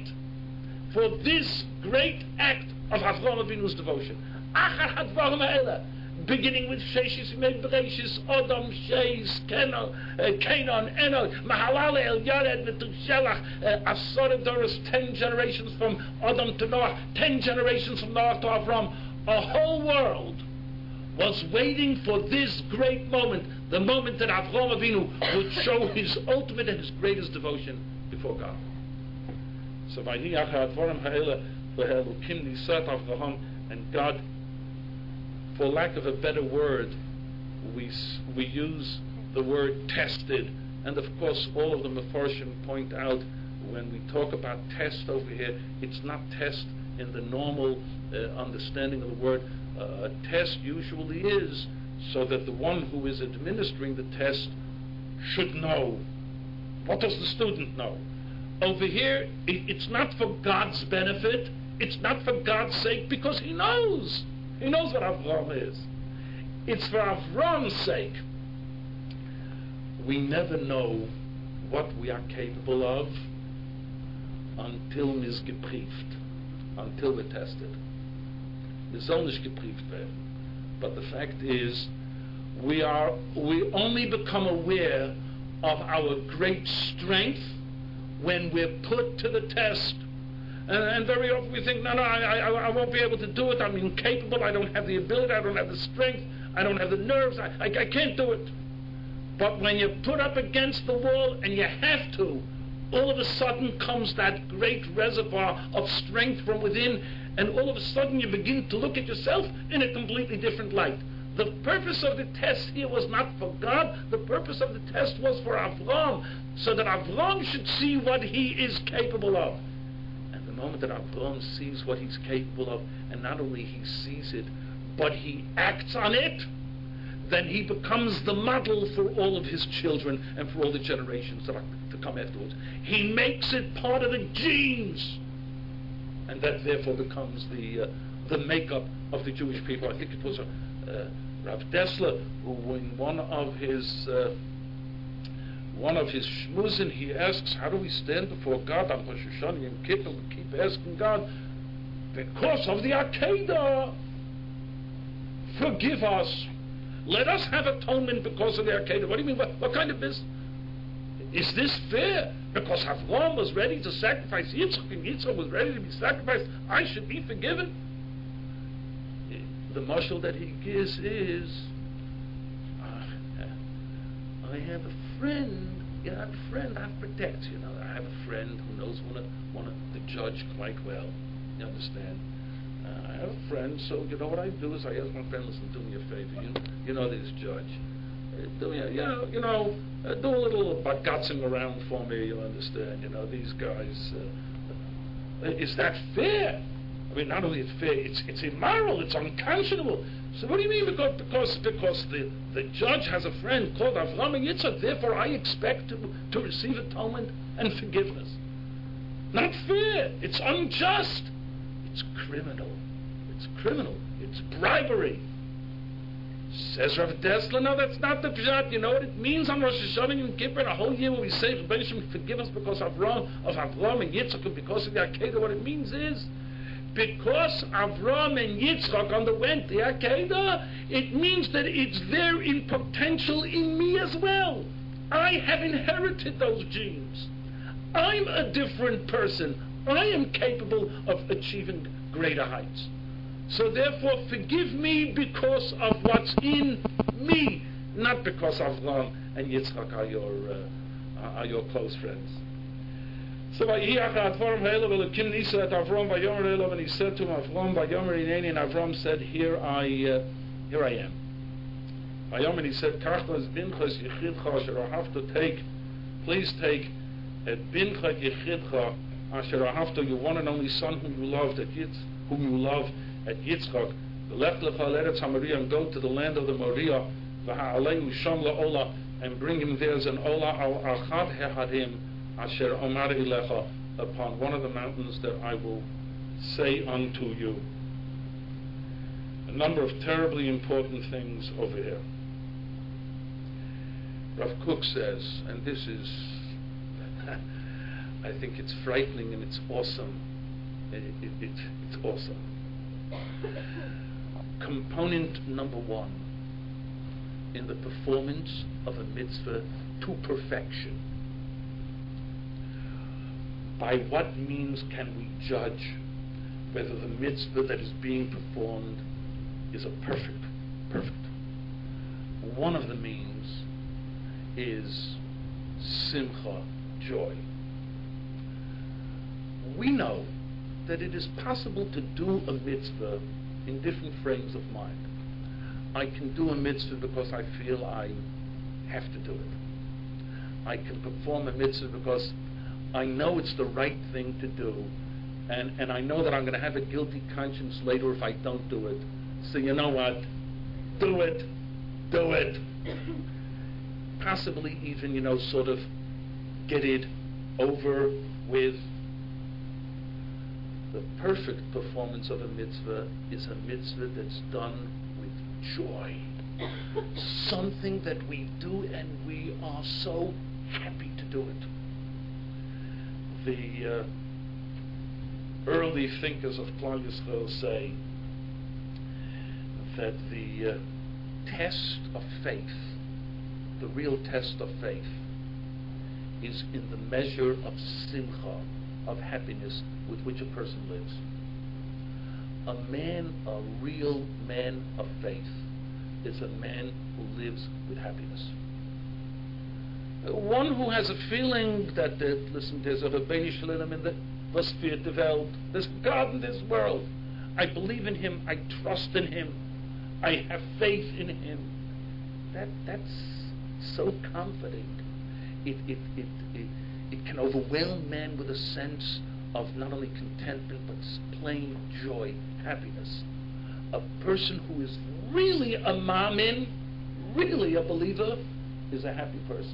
act of Avraham Avinu's devotion. Achar Hadvarim Ha'ela, beginning with Sheshis Yimei Bereshis, Adam, Sheis, Canaan, Enoch, Mahalal, El Yared, Metushelach, Asor Doros, 10 generations from Adam to Noah, 10 generations from Noah to Avram. A whole world was waiting for this great moment, the moment that Avraham Avinu would show his ultimate and his greatest devotion before God. So, Vayihi Achar Dvarim Ha'ela, V'Elokim Nisat Avraham, and God, for lack of a better word, we use the word tested. And of course, all of the Mefarshim point out when we talk about test over here, it's not test in the normal understanding of the word. A test usually is so that the one who is administering the test should know. What does the student know? Over here, it's not for God's benefit. It's not for God's sake, because he knows. He knows what Avram is. It's for Avram's sake. We never know what we are capable of until we're geprieft, until we're tested. Wir sollen nicht geprieft werden. But the fact is, we only become aware of our great strength when we're put to the test. And very often we think, no, I won't be able to do it. I'm incapable. I don't have the ability. I don't have the strength. I don't have the nerves. I can't do it. But when you're put up against the wall and you have to, all of a sudden comes that great reservoir of strength from within, and all of a sudden you begin to look at yourself in a completely different light. The purpose of the test here was not for God. The purpose of the test was for Avram, so that Avram should see what he is capable of. And the moment that Avram sees what he's capable of, and not only he sees it, but he acts on it, then he becomes the model for all of his children and for all the generations that are to come afterwards. He makes it part of the genes, and that therefore becomes the makeup of the Jewish people. I think it was Rav Dessler who, in one of his shmuzin, he asks, how do we stand before God on Rosh Hashanah and Kippur? We keep asking God, because of the Akedah, forgive us. Let us have atonement because of the Akedah. What do you mean? What kind of business? Is this fair? Because Avram was ready to sacrifice Yitzchak, and Yitzchak was ready to be sacrificed, I should be forgiven? The mashal that he gives is, I have a friend. I have a friend I protect. I have a friend who knows one of the judge quite well. You understand? I have a friend, so what I do is I ask my friend, listen, do me a favor. You know this judge. Do me, do a little bagatzing around for me. You understand? These guys. Is that fair? I mean, not only is it fair, it's immoral. It's unconscionable. So what do you mean? Because the judge has a friend called Avram and Yitzchak, therefore I expect to receive atonement and forgiveness. Not fair. It's unjust. It's criminal. It's criminal. It's bribery. Says Rav Dessler, no, that's not the pshat. You know what it means on Rosh Hashanah and Kippur, and a whole year when we say, forgive us because of Avram and Yitzchak, and because of the Akedah. What it means is, because Avram and Yitzchak underwent the Akedah, it means that it's there in potential in me as well. I have inherited those genes. I'm a different person. I am capable of achieving greater heights. So therefore, forgive me because of what's in me, not because Avram and Yitzchak are your close friends. So and he said to him, and Avram said, here I am. And he said, please take a bincha yechidcha asher ahavta, your one and only son whom you love at Yitzchak, and go to the land of the Moriah, and bring him there as an olah al achad hehadim asher omar ilecha, upon one of the mountains that I will say unto you. A number of terribly important things over here. Rav Kook says, and this is, I think it's frightening and it's awesome. It's awesome. Component number one in the performance of a mitzvah to perfection. By what means can we judge whether the mitzvah that is being performed is a perfect? One of the means is simcha, joy. We know that it is possible to do a mitzvah in different frames of mind. I can do a mitzvah because I feel I have to do it. I can perform a mitzvah because I know it's the right thing to do, and I know that I'm going to have a guilty conscience later if I don't do it. So you know what? Do it. Possibly even, sort of get it over with. The perfect performance of a mitzvah is a mitzvah that's done with joy. Something that we do and we are so happy to do it. The early thinkers of Klal Yisrael say that the test of faith, the real test of faith, is in the measure of simcha, of happiness with which a person lives. A real man of faith, is a man who lives with happiness. One who has a feeling that, listen, there's a Rebbeinu Shalom in the was vierte Welt, there's God in this world. I believe in Him, I trust in Him, I have faith in Him. That's so comforting. It can overwhelm man with a sense of not only contentment but plain joy, happiness. A person who is really a mamin, really a believer, is a happy person.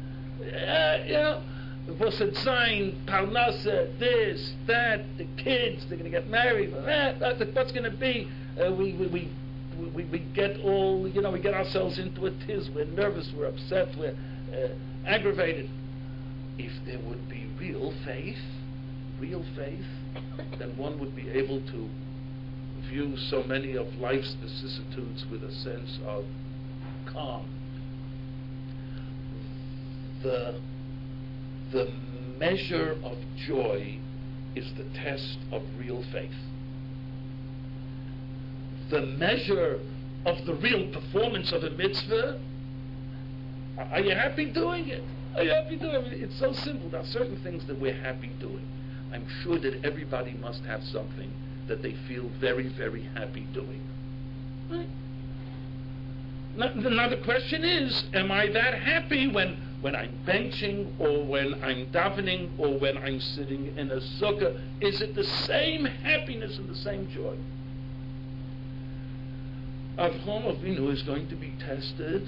Was it sign, parnasa, this, that, the kids, they're going to get married, that's what's going to be. We get all, we get ourselves into a tiz, we're nervous, we're upset, we're aggravated. If there would be real faith, then one would be able to view so many of life's vicissitudes with a sense of calm. The measure of joy is the test of real faith. The measure of the real performance of a mitzvah, are you happy doing it? Are you happy doing it? It's so simple. There are certain things that we're happy doing. I'm sure that everybody must have something that they feel very, very happy doing. Right? Now the question is, am I that happy when I'm benching, or when I'm davening, or when I'm sitting in a sukkah? Is it the same happiness and the same joy? Avraham Avinu is going to be tested.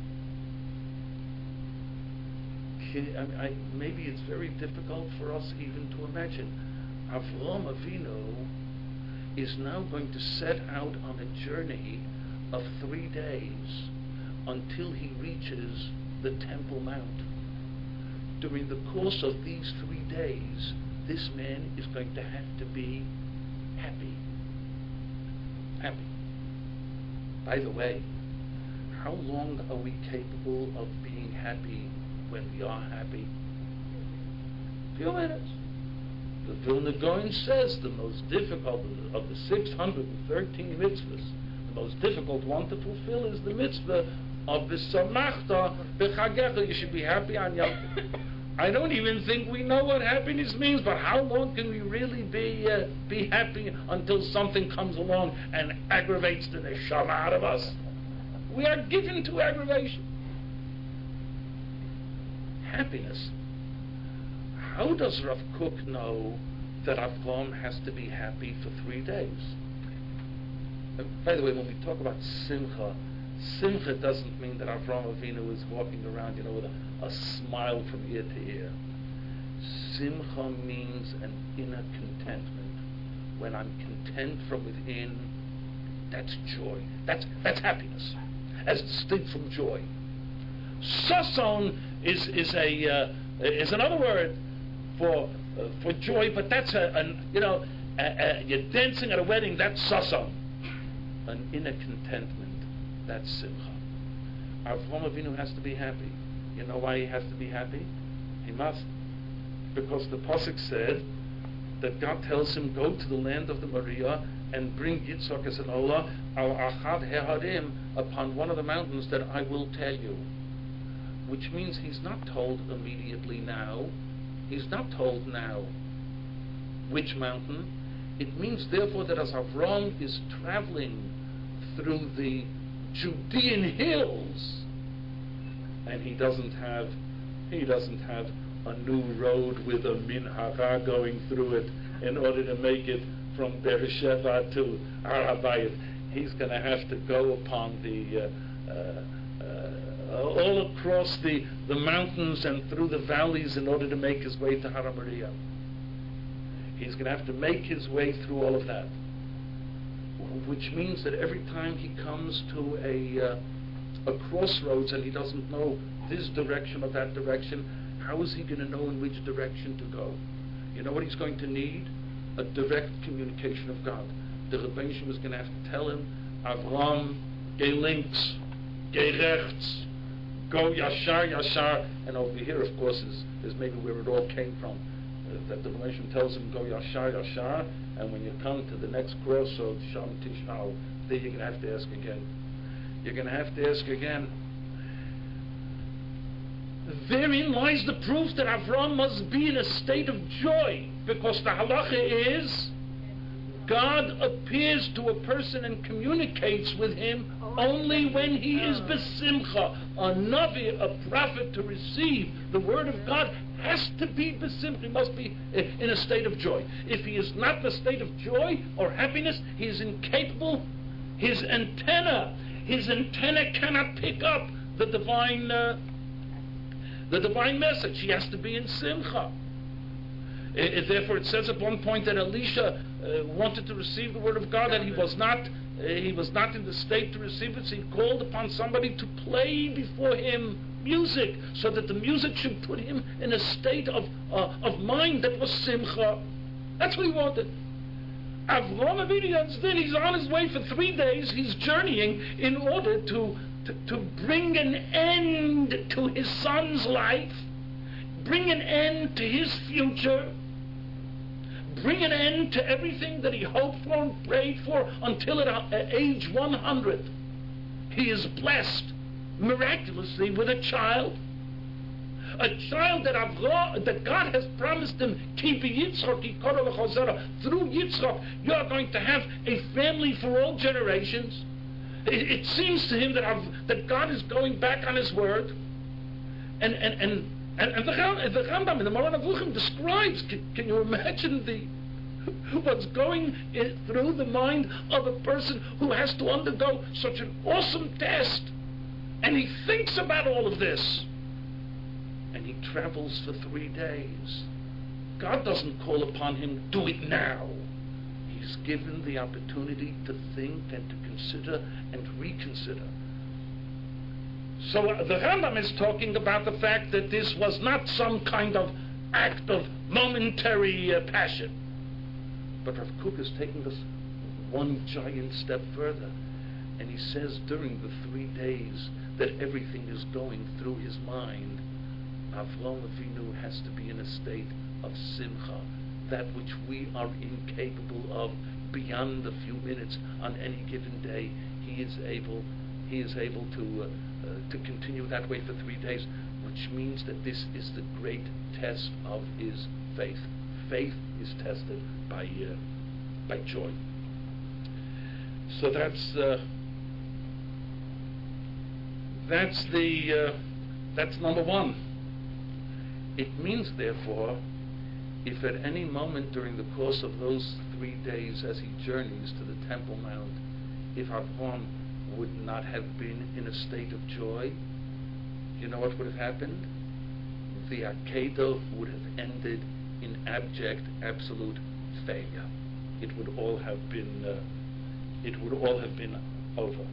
Maybe it's very difficult for us even to imagine. Avraham Avinu is now going to set out on a journey of 3 days until he reaches the Temple Mount. During the course of these 3 days, this man is going to have to be happy. Happy. By the way, how long are we capable of being happy when we are happy? A few minutes. The Vilna Gaon says the most difficult of the 613 mitzvahs, the most difficult one to fulfill is the mitzvah of V'samachta b'chagecha. You should be happy on Yom Kippur. I don't even think we know what happiness means, but how long can we really be happy until something comes along and aggravates the neshama out of us? We are given to aggravation. Happiness. How does Rav Kook know that Avram has to be happy for 3 days? By the way, when we talk about simcha doesn't mean that Avram Avinu is walking around, with a smile from ear to ear. Simcha means an inner contentment. When I'm content from within, that's joy. That's happiness, as distinct from joy. Sason is another word for joy, but that's you're dancing at a wedding. That's sason. An inner contentment. That's simcha. Avraham Avinu has to be happy. You know why he has to be happy? He must. Because the Pasuk said that God tells him, go to the land of the Moriah and bring Yitzhak as an olah al achad heharim, upon one of the mountains that I will tell you. Which means he's not told immediately now. He's not told now which mountain. It means therefore that as Avram is traveling through the Judean hills, and he doesn't have a new road with a minhara going through it in order to make it from Beersheba to Arabayit. He's going to have to go upon the all across the mountains and through the valleys in order to make his way to Har Moriah. He's going to have to make his way through all of that, which means that every time he comes to a crossroads and he doesn't know this direction or that direction, how is he going to know in which direction to go? You know what he's going to need? A direct communication of God. The Rebbeinu Shalom is going to have to tell him, Avram, geh links, geh rechts, go yashar, yashar, and over here, of course, is maybe where it all came from. That the Rebbeinu tells him, go yashar, yashar, and when you come to the next crossroads, sham tishal, there you're going to have to ask again. You're going to have to ask again. Therein lies the proof that Avram must be in a state of joy, because the halacha is God appears to a person and communicates with him only when he is besimcha. A navi, a prophet, to receive the word of God has to be besimcha. He must be in a state of joy. If he is not in a state of joy or happiness, he is incapable. His antenna cannot pick up the divine message. He has to be in simcha. Therefore, it says at one point that Elisha wanted to receive the word of God, and he was not in the state to receive it. So he called upon somebody to play before him music, so that the music should put him in a state of mind that was simcha. That's what he wanted. Avram Avinu, then he's on his way for 3 days. He's journeying in order to bring an end to his son's life, bring an end to his future, bring an end to everything that he hoped for and prayed for, until at age 100 he is blessed miraculously with a child that God has promised him. Through Yitzchak you are going to have a family for all generations. It seems to him that God is going back on his word, and the Rambam in the Moran Avuchim describes. Can you imagine what's going through the mind of a person who has to undergo such an awesome test, and he thinks about all of this, and he travels for 3 days. God doesn't call upon him, do it now. He's given the opportunity to think and to consider and reconsider. So the Rambam is talking about the fact that this was not some kind of act of momentary passion. But Rav Kook is taking us one giant step further. And he says during the 3 days that everything is going through his mind, Avram Avinu has to be in a state of simcha, that which we are incapable of beyond a few minutes on any given day. He is able to continue that way for 3 days, which means that this is the great test of his faith. Faith is tested by joy. So that's number one. It means, therefore, if at any moment during the course of those 3 days as he journeys to the Temple Mount, if Avram would not have been in a state of joy, you know what would have happened? The Akedah would have ended in abject, absolute failure. It would all have been over.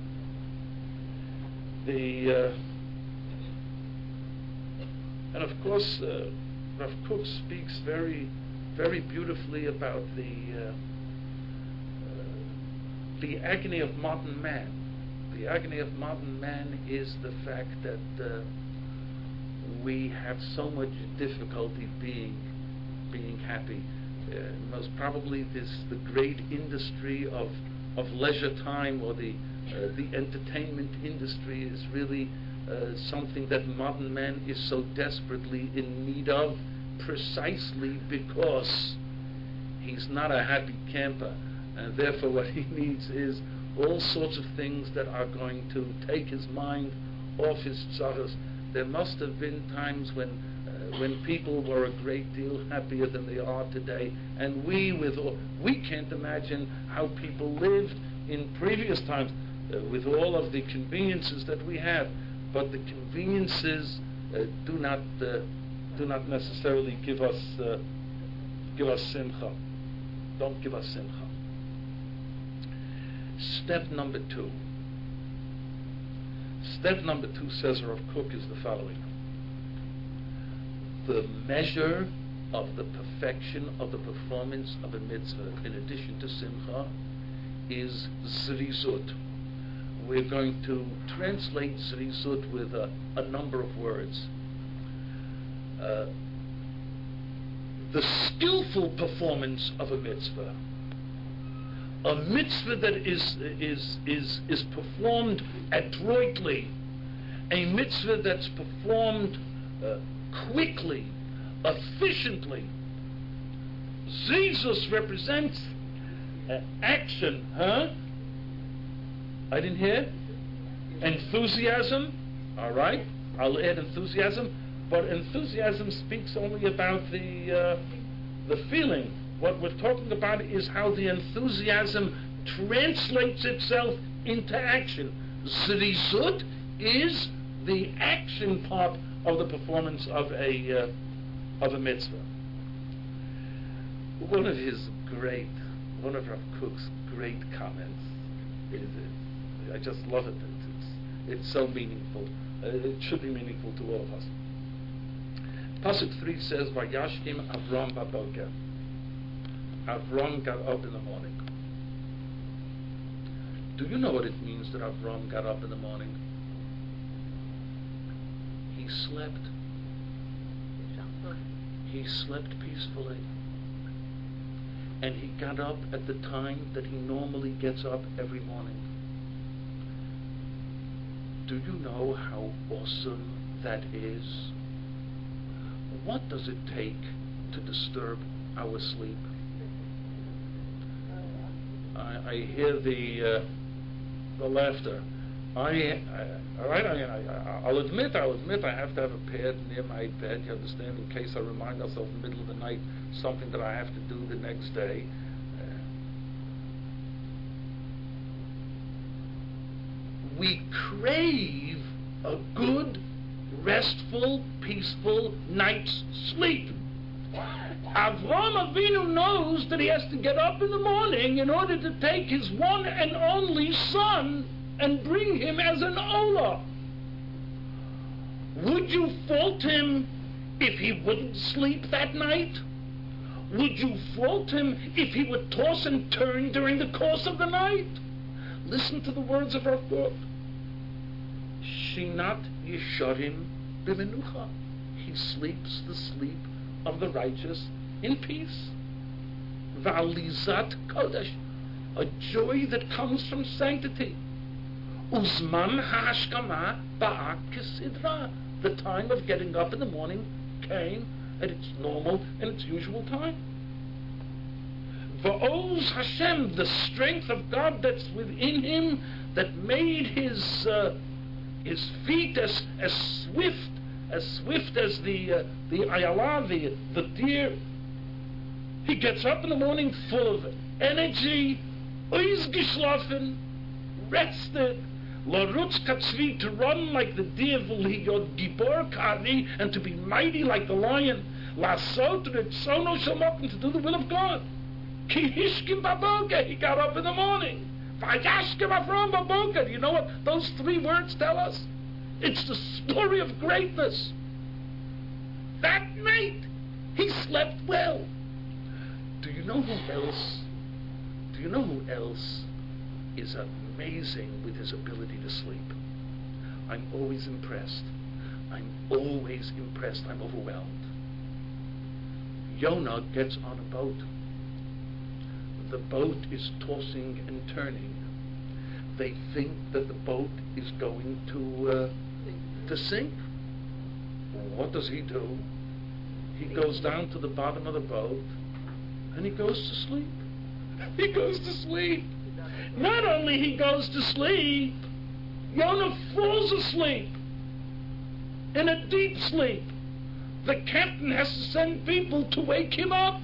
And of course, Rav Kook speaks very, very beautifully about the agony of modern man. The agony of modern man is the fact that we have so much difficulty being happy. Most probably the great industry of leisure time, or the entertainment industry, is really something that modern man is so desperately in need of, precisely because he's not a happy camper, and therefore what he needs is all sorts of things that are going to take his mind off his tzaras. There must have been times when people were a great deal happier than they are today, and we can't imagine how people lived in previous times with all of the conveniences that we have. But the conveniences do not necessarily give us simcha. Don't give us simcha. Step number two, says Rav Kook, is the following. The measure of the perfection of the performance of a mitzvah, in addition to simcha, is zrizut. we're going to translate Zrizut with a number of words. The skillful performance of a mitzvah that is performed adroitly, a mitzvah that's performed quickly, efficiently. Zrizut represents action, I didn't hear? Enthusiasm, all right, I'll add enthusiasm, but enthusiasm speaks only about the feeling. What we're talking about is how the enthusiasm translates itself into action. Zrizut is the action part of the performance of a mitzvah. One of Rav Kook's great comments is, I just love it. It's so meaningful. It should be meaningful to all of us. Pasuk 3 says, "Vayashkim Avram baboker." Avram got up in the morning. Do you know what it means that Avram got up in the morning? He slept. He slept peacefully. And he got up at the time that he normally gets up every morning. Do you know how awesome that is? What does it take to disturb our sleep? I hear the laughter. I'll admit I have to have a pad near my bed, you understand, in case I remind myself in the middle of the night something that I have to do the next day. We crave a good, restful, peaceful night's sleep. Avram Avinu knows that he has to get up in the morning in order to take his one and only son and bring him as an Olah. Would you fault him if he wouldn't sleep that night? Would you fault him if he would toss and turn during the course of the night? Listen to the words of Rav Kook. Shinat Yesharim b'menucha. He sleeps the sleep of the righteous in peace. V'alizat kodesh, a joy that comes from sanctity. Uzman ha'ashkama ba'a kesidra. The time of getting up in the morning came at its normal and its usual time. Va'oz Hashem, the strength of God that's within him, that made his feet as swift as the ayala, the deer. He gets up in the morning full of energy, oizgeschlafen, rested, larutz katzvi, to run like the deer, v'liyod gibor kari, and to be mighty like the lion, lasot retzono shalom, to do the will of God. Ki hishkim baboker, he got up in the morning. Vayashkim Avram baboker. You know what those three words tell us? It's the story of greatness. That night, he slept well. Do you know who else is amazing with his ability to sleep? I'm always impressed. I'm overwhelmed. Yonah gets on a boat. The boat is tossing and turning. They think that the boat is going to sink. What does he do? He goes down to the bottom of the boat and he goes to sleep. He goes to sleep. Not only he goes to sleep, Yonah falls asleep in a deep sleep. The captain has to send people to wake him up.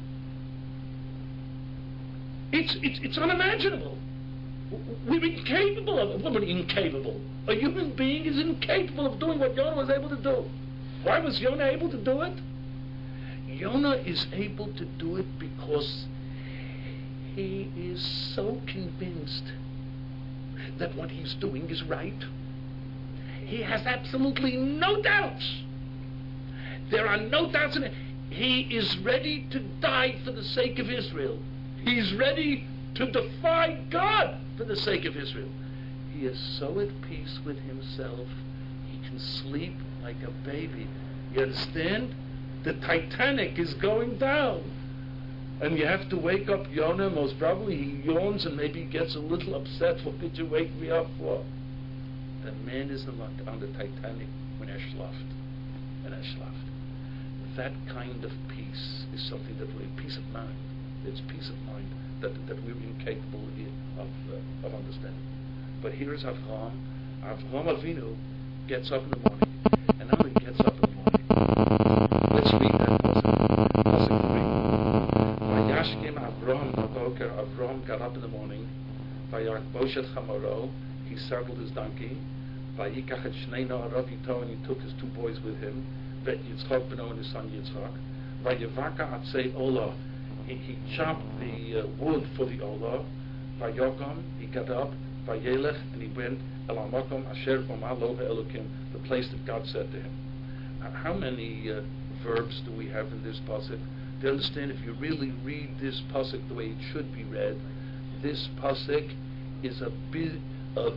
It's unimaginable. We're incapable of it. What incapable? A human being is incapable of doing what Yonah was able to do. Why was Yonah able to do it? Yonah is able to do it because he is so convinced that what he's doing is right. He has absolutely no doubts. There are no doubts in it. He is ready to die for the sake of Israel. He's ready to defy God for the sake of Israel. he is so at peace with himself, he can sleep like a baby. You understand? The Titanic is going down. And you have to wake up Yonah. Most probably he yawns and maybe gets a little upset. What did you wake me up for? The man is on the Titanic when schlaft. And schlaft. That kind of peace is something that we're peace of mind. It's peace of mind that we're incapable of understanding. But here is Avraham. Avraham Avinu gets up in the morning, and now he gets up in the morning. Let's read that pasuk 3. Vayashkem Avraham Baboker. Avraham got up in the morning. Vayarboshet Chamoro. He saddled his donkey. Vayikach et Shnei Na'arav Yito, and he took his two boys with him. Vet Yitzchak Beno and his son Yitzchak. Vayevaka Atzei Olah. He chopped the wood for the Olah. Vayokom, he got up. Vayelech, and he went El HaMakom Asher Omar Lo Elokim, the place that God said to him. How many verbs do we have in this pasuk? Do you understand? If you really read this pasuk the way it should be read, this pasuk is a bit of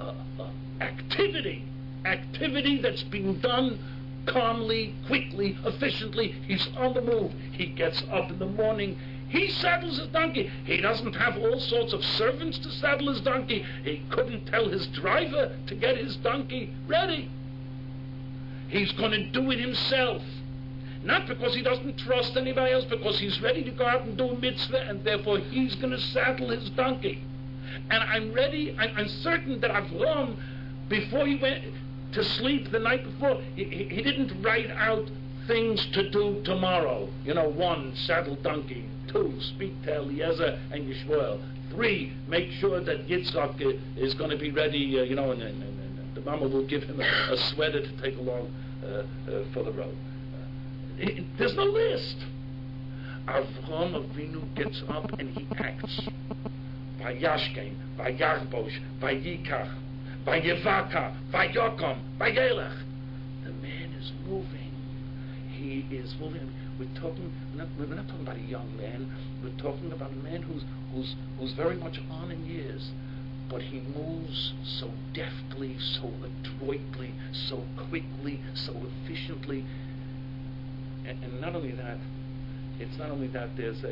activity that's being done calmly, quickly, efficiently. He's on the move. He gets up in the morning. He saddles his donkey. He doesn't have all sorts of servants to saddle his donkey. He couldn't tell his driver to get his donkey ready. He's going to do it himself. Not because he doesn't trust anybody else, because he's ready to go out and do a mitzvah, and therefore he's going to saddle his donkey. And I'm certain that Avraham, before he went to sleep the night before, he didn't write out things to do tomorrow. 1, saddle donkey. 2, speak to Eliezer and Yishmael. 3, make sure that Yitzchak is going to be ready, and the mama will give him a sweater to take along for the road. There's no list. Avraham Avinu gets up and he acts. Vayashkem, Vayarbosh, Vayikach, Vayevaka, Vayokom, Vayelech. The man is moving. He is moving. We're not talking about a young man. We're talking about a man who's very much on in years, but he moves so deftly, so adroitly, so quickly, so efficiently. And not only that, it's not only that. There's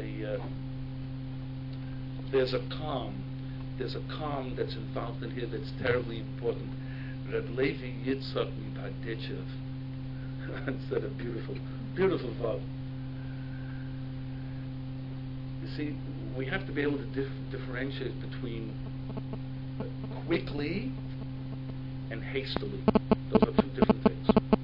a calm that's involved in here that's terribly important. Reb Levi Yitzchak Mibaditchev. Instead of beautiful vow. You see, we have to be able to differentiate between quickly and hastily. Those are two different things.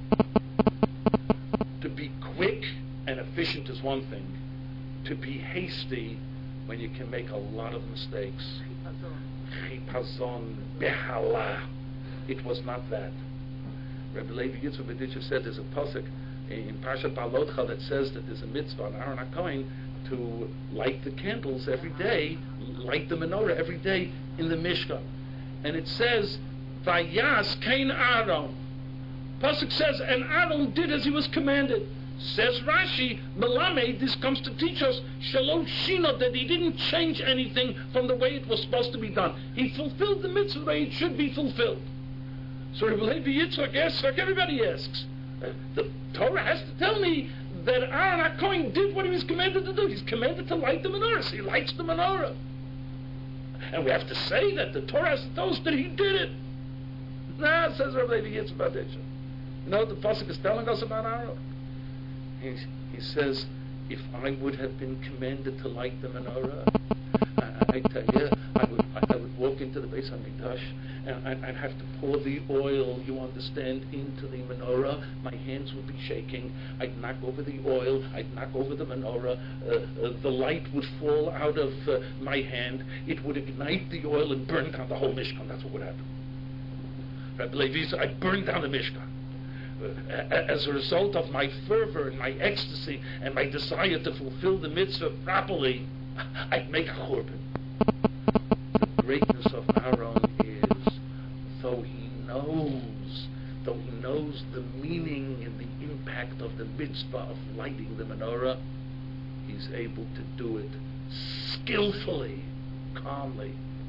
To be quick and efficient is one thing. To be hasty, when you can make a lot of mistakes. Chipazon, behala. It was not that. Rabbi Levi Yitzchak B'ditchev said there's a pasuk in Parshat Balotcha that says that there's a mitzvah on Aaron HaKohen to light the candles every day, light the menorah every day in the Mishkan. And it says, Vayas Kain Aaron. Pasuk says, and Aaron did as he was commanded. Says Rashi, Melamed, this comes to teach us, Shalom Shino, that he didn't change anything from the way it was supposed to be done. He fulfilled the mitzvah the way it should be fulfilled. So Rabbi Levi Yitzchak asks, like everybody asks, the Torah has to tell me that Aaron HaKohen did what he was commanded to do. He's commanded to light the menorah, so he lights the menorah. And we have to say that the Torah has to tell us that he did it. Nah, says Rabbi Levi Yitzchak. The pasuk is telling us about Aaron. He says, if I would have been commanded to light the menorah, I tell you, I would walk into the Beis HaMikdash and I'd have to pour the oil, you understand, into the menorah. My hands would be shaking. I'd knock over the oil. I'd knock over the menorah. The light would fall out of my hand. It would ignite the oil and burn down the whole Mishkan. That's what would happen. Rabbi Levi said, I'd burn down the Mishkan. As a result of my fervor and my ecstasy and my desire to fulfill the mitzvah properly, I'd make a korban. The greatness of Aaron is, though he knows the meaning and the impact of the mitzvah of lighting the menorah, he's able to do it skillfully, calmly.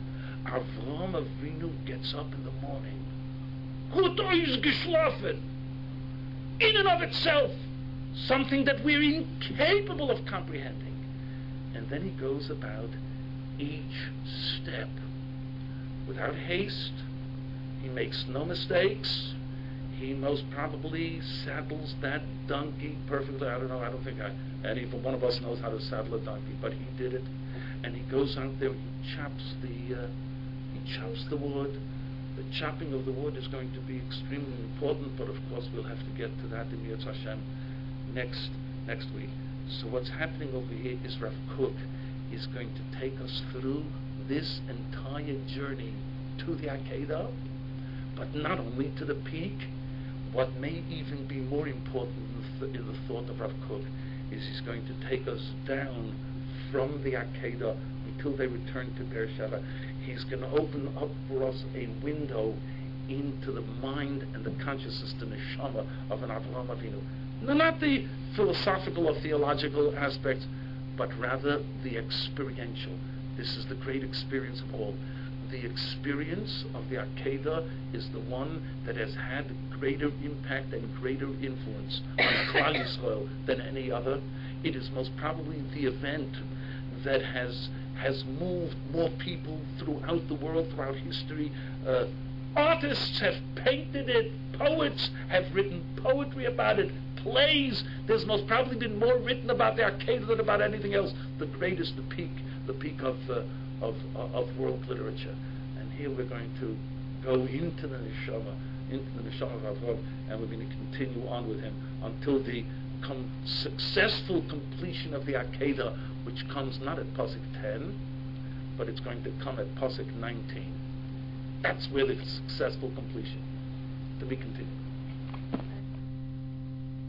Avraham Avinu gets up in the morning. Gut ist geschlafen. In and of itself, something that we're incapable of comprehending. And then he goes about each step without haste. He makes no mistakes. He most probably saddles that donkey perfectly. I don't think any one of us knows how to saddle a donkey, but he did it. And he goes out there, he chops the wood. The chopping of the wood is going to be extremely important, but of course we'll have to get to that in Yirtzeh Hashem next week. So what's happening over here is Rav Kook is going to take us through this entire journey to the Akedah, but not only to the peak. What may even be more important in the thought of Rav Kook is he's going to take us down from the Akedah until they return to Beersheba. He's going to open up for us a window into the mind and the consciousness, the neshama of an Avraham Avinu. No, not the philosophical or theological aspects, but rather the experiential. This is the great experience of all. The experience of the Akedah is the one that has had greater impact and greater influence on Klal Yisrael than any other. It is most probably the event that has moved more people throughout the world, throughout history. Artists have painted it, poets have written poetry about it, plays. There's most probably been more written about the Akedah than about anything else. The greatest, the peak of world literature. And here we're going to go into the neshama of Avraham, and we're going to continue on with him until the successful completion of the Akedah, which comes not at Pasuk 10, but it's going to come at Pasuk 19. That's where the successful completion. To be continued.